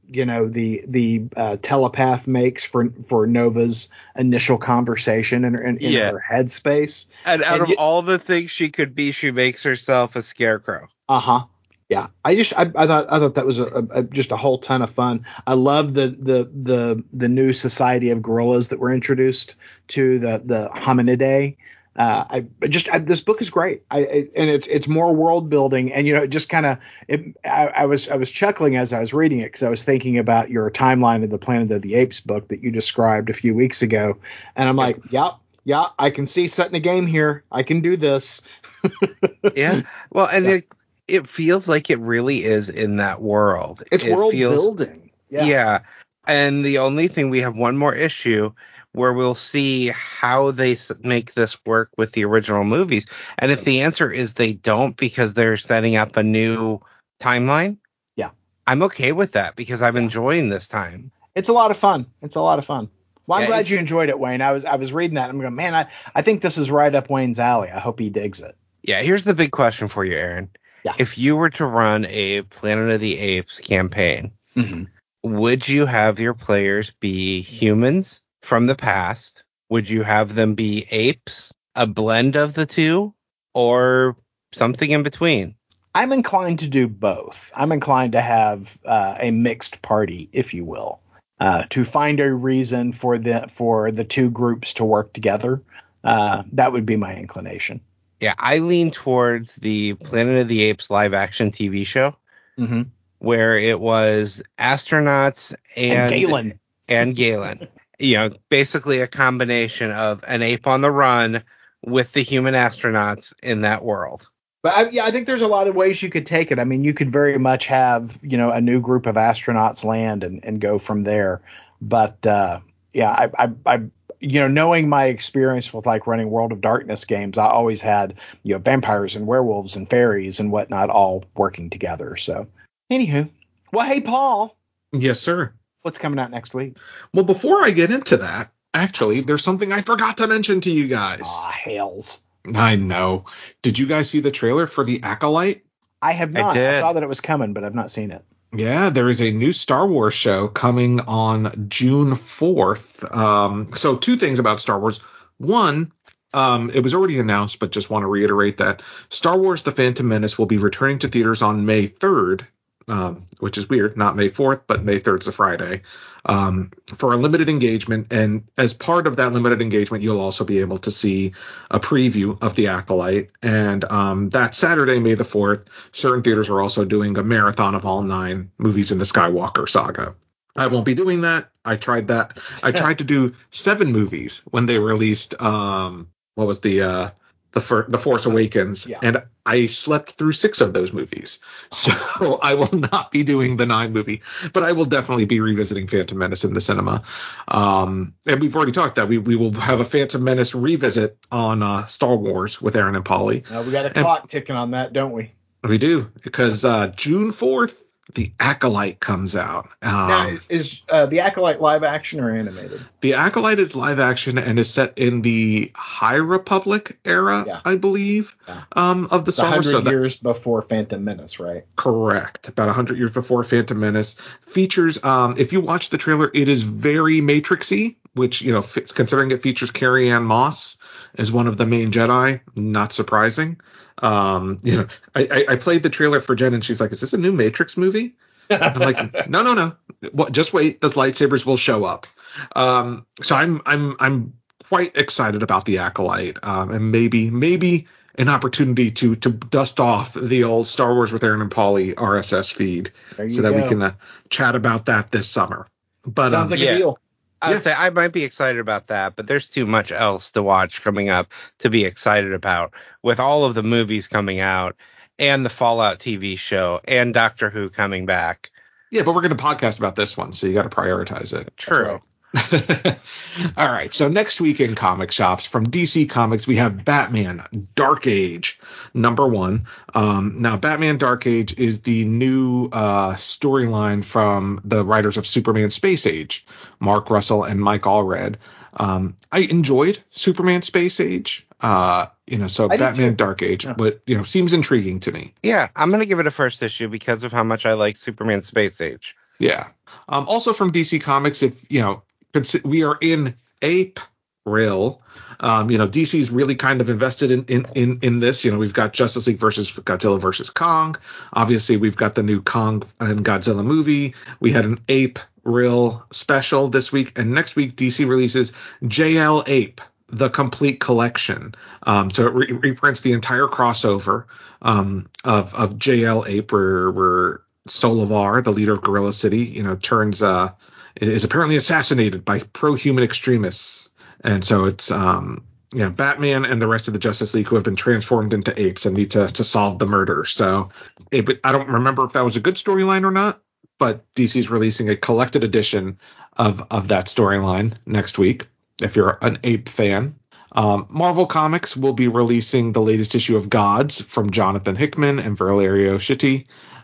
the telepath makes for Nova's initial conversation in her headspace. And out of all the things she could be, she makes herself a scarecrow. Uh-huh. Yeah, I thought that was just a whole ton of fun. I love the new society of gorillas that were introduced to the Hominidae. This book is great. And it's more world building, and it just kind of I was chuckling as I was reading it because I was thinking about your timeline of the Planet of the Apes book that you described a few weeks ago, and I'm like, yeah, I can see setting a game here. I can do this. Yeah, well, and it feels like it really is in that world. It's world building. Yeah. And the only thing, we have one more issue where we'll see how they make this work with the original movies. And if the answer is they don't because they're setting up a new timeline, I'm okay with that because I'm enjoying this time. It's a lot of fun. Well, I'm glad you enjoyed it, Wayne. I was reading that and I'm going, man, I think this is right up Wayne's alley. I hope he digs it. Yeah, here's the big question for you, Aaron. Yeah. If you were to run a Planet of the Apes campaign, would you have your players be humans from the past? Would you have them be apes, a blend of the two, or something in between? I'm inclined to do both. I'm inclined to have a mixed party, if you will, to find a reason for the two groups to work together. That would be my inclination. Yeah, I lean towards the Planet of the Apes live action TV show, where it was astronauts and Galen. Basically a combination of an ape on the run with the human astronauts in that world. But I think there's a lot of ways you could take it. I mean, you could very much have, a new group of astronauts land and go from there. But knowing my experience with like running World of Darkness games, I always had, vampires and werewolves and fairies and whatnot all working together. So anywho, well, hey, Paul. Yes, sir. What's coming out next week? Well, before I get into that, actually, there's something I forgot to mention to you guys. Ah, hells. I know. Did you guys see the trailer for The Acolyte? I have not. I saw that it was coming, but I've not seen it. Yeah, there is a new Star Wars show coming on June 4th. So two things about Star Wars. One, it was already announced, but just want to reiterate that Star Wars The Phantom Menace will be returning to theaters on May 3rd, which is weird, not May 4th, but May 3rd is a Friday, for a limited engagement. And as part of that limited engagement, you'll also be able to see a preview of The Acolyte. And that Saturday, May the 4th, certain theaters are also doing a marathon of all 9 movies in the Skywalker saga. I won't be doing that. I tried that. I tried to do 7 movies when they released, what was the Force Awakens, and I slept through 6 of those movies. So I will not be doing the 9 movie, but I will definitely be revisiting Phantom Menace in the cinema. And we've already talked that we will have a Phantom Menace revisit on Star Wars with Aaron and Polly. We got a clock ticking on that, don't we? We do, because June 4th, The Acolyte comes out. Now, is The Acolyte live action or animated? The Acolyte is live action and is set in the High Republic era, I believe, of the Star Wars. 100 years before Phantom Menace, right? Correct. About 100 years before Phantom Menace. Features, if you watch the trailer, it is very Matrix-y, which, considering it features Carrie-Anne Moss as one of the main Jedi, not surprising. I played the trailer for Jen and she's like, is this a new Matrix movie? I'm like, no. Just wait. The lightsabers will show up. So I'm quite excited about The Acolyte, and maybe an opportunity to dust off the old Star Wars with Aaron and Polly RSS feed so that we can chat about that this summer. But sounds like a deal. I'd say I might be excited about that, but there's too much else to watch coming up to be excited about, with all of the movies coming out and the Fallout TV show and Doctor Who coming back. Yeah, but we're going to podcast about this one, so you got to prioritize it. True. All right, so next week in comic shops from DC Comics, we have Batman Dark Age #1. Now, Batman Dark Age is the new storyline from the writers of Superman Space Age, Mark Russell and Mike Allred. I enjoyed Superman Space Age. So Batman Dark Age, but seems intriguing to me. Yeah, I'm gonna give it a first issue because of how much I like Superman Space Age. Yeah. Also from DC Comics, if we are in April. DC's really kind of invested in this. We've got Justice League versus Godzilla versus Kong. Obviously, we've got the new Kong and Godzilla movie. We had an April special this week, and next week DC releases JL Ape, the complete collection. So it reprints the entire crossover of JL Ape, where Solovar, the leader of Gorilla City, is apparently assassinated by pro-human extremists. And so it's Batman and the rest of the Justice League who have been transformed into apes and need to solve the murder. So I don't remember if that was a good storyline or not, but DC's releasing a collected edition of that storyline next week if you're an ape fan. Marvel Comics will be releasing the latest issue of Gods from Jonathan Hickman and Valerio Schiti.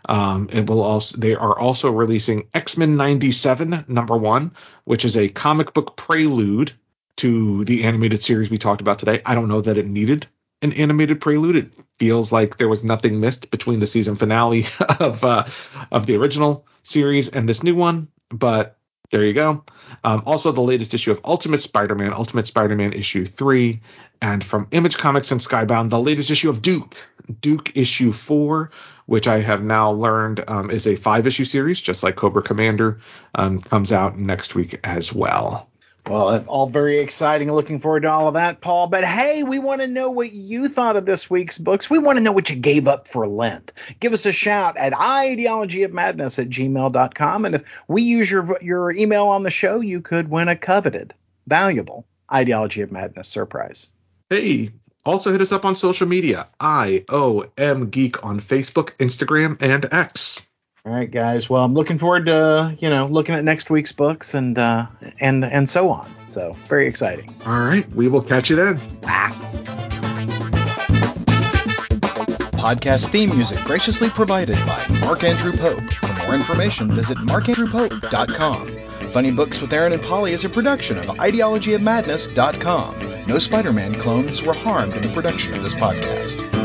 They are also releasing X-Men 97 #1, which is a comic book prelude to the animated series we talked about today. I don't know that it needed an animated prelude. It feels like there was nothing missed between the season finale of the original series and this new one, but there you go. Also, the latest issue of Ultimate Spider-Man issue 3, and from Image Comics and Skybound, the latest issue of Duke issue 4, which I have now learned is a 5-issue series, just like Cobra Commander, comes out next week as well. Well, all very exciting. Looking forward to all of that, Paul. But hey, we want to know what you thought of this week's books. We want to know what you gave up for Lent. Give us a shout at ideologyofmadness@gmail.com. And if we use your email on the show, you could win a coveted, valuable Ideology of Madness surprise. Hey, also hit us up on social media. IOM Geek on Facebook, Instagram, and X. All right, guys. Well, I'm looking forward to, looking at next week's books and so on. So very exciting. All right. We will catch you then. Podcast theme music graciously provided by Mark Andrew Pope. For more information, visit markandrewpope.com. Funny Books with Aaron and Polly is a production of ideologyofmadness.com. No Spider-Man clones were harmed in the production of this podcast.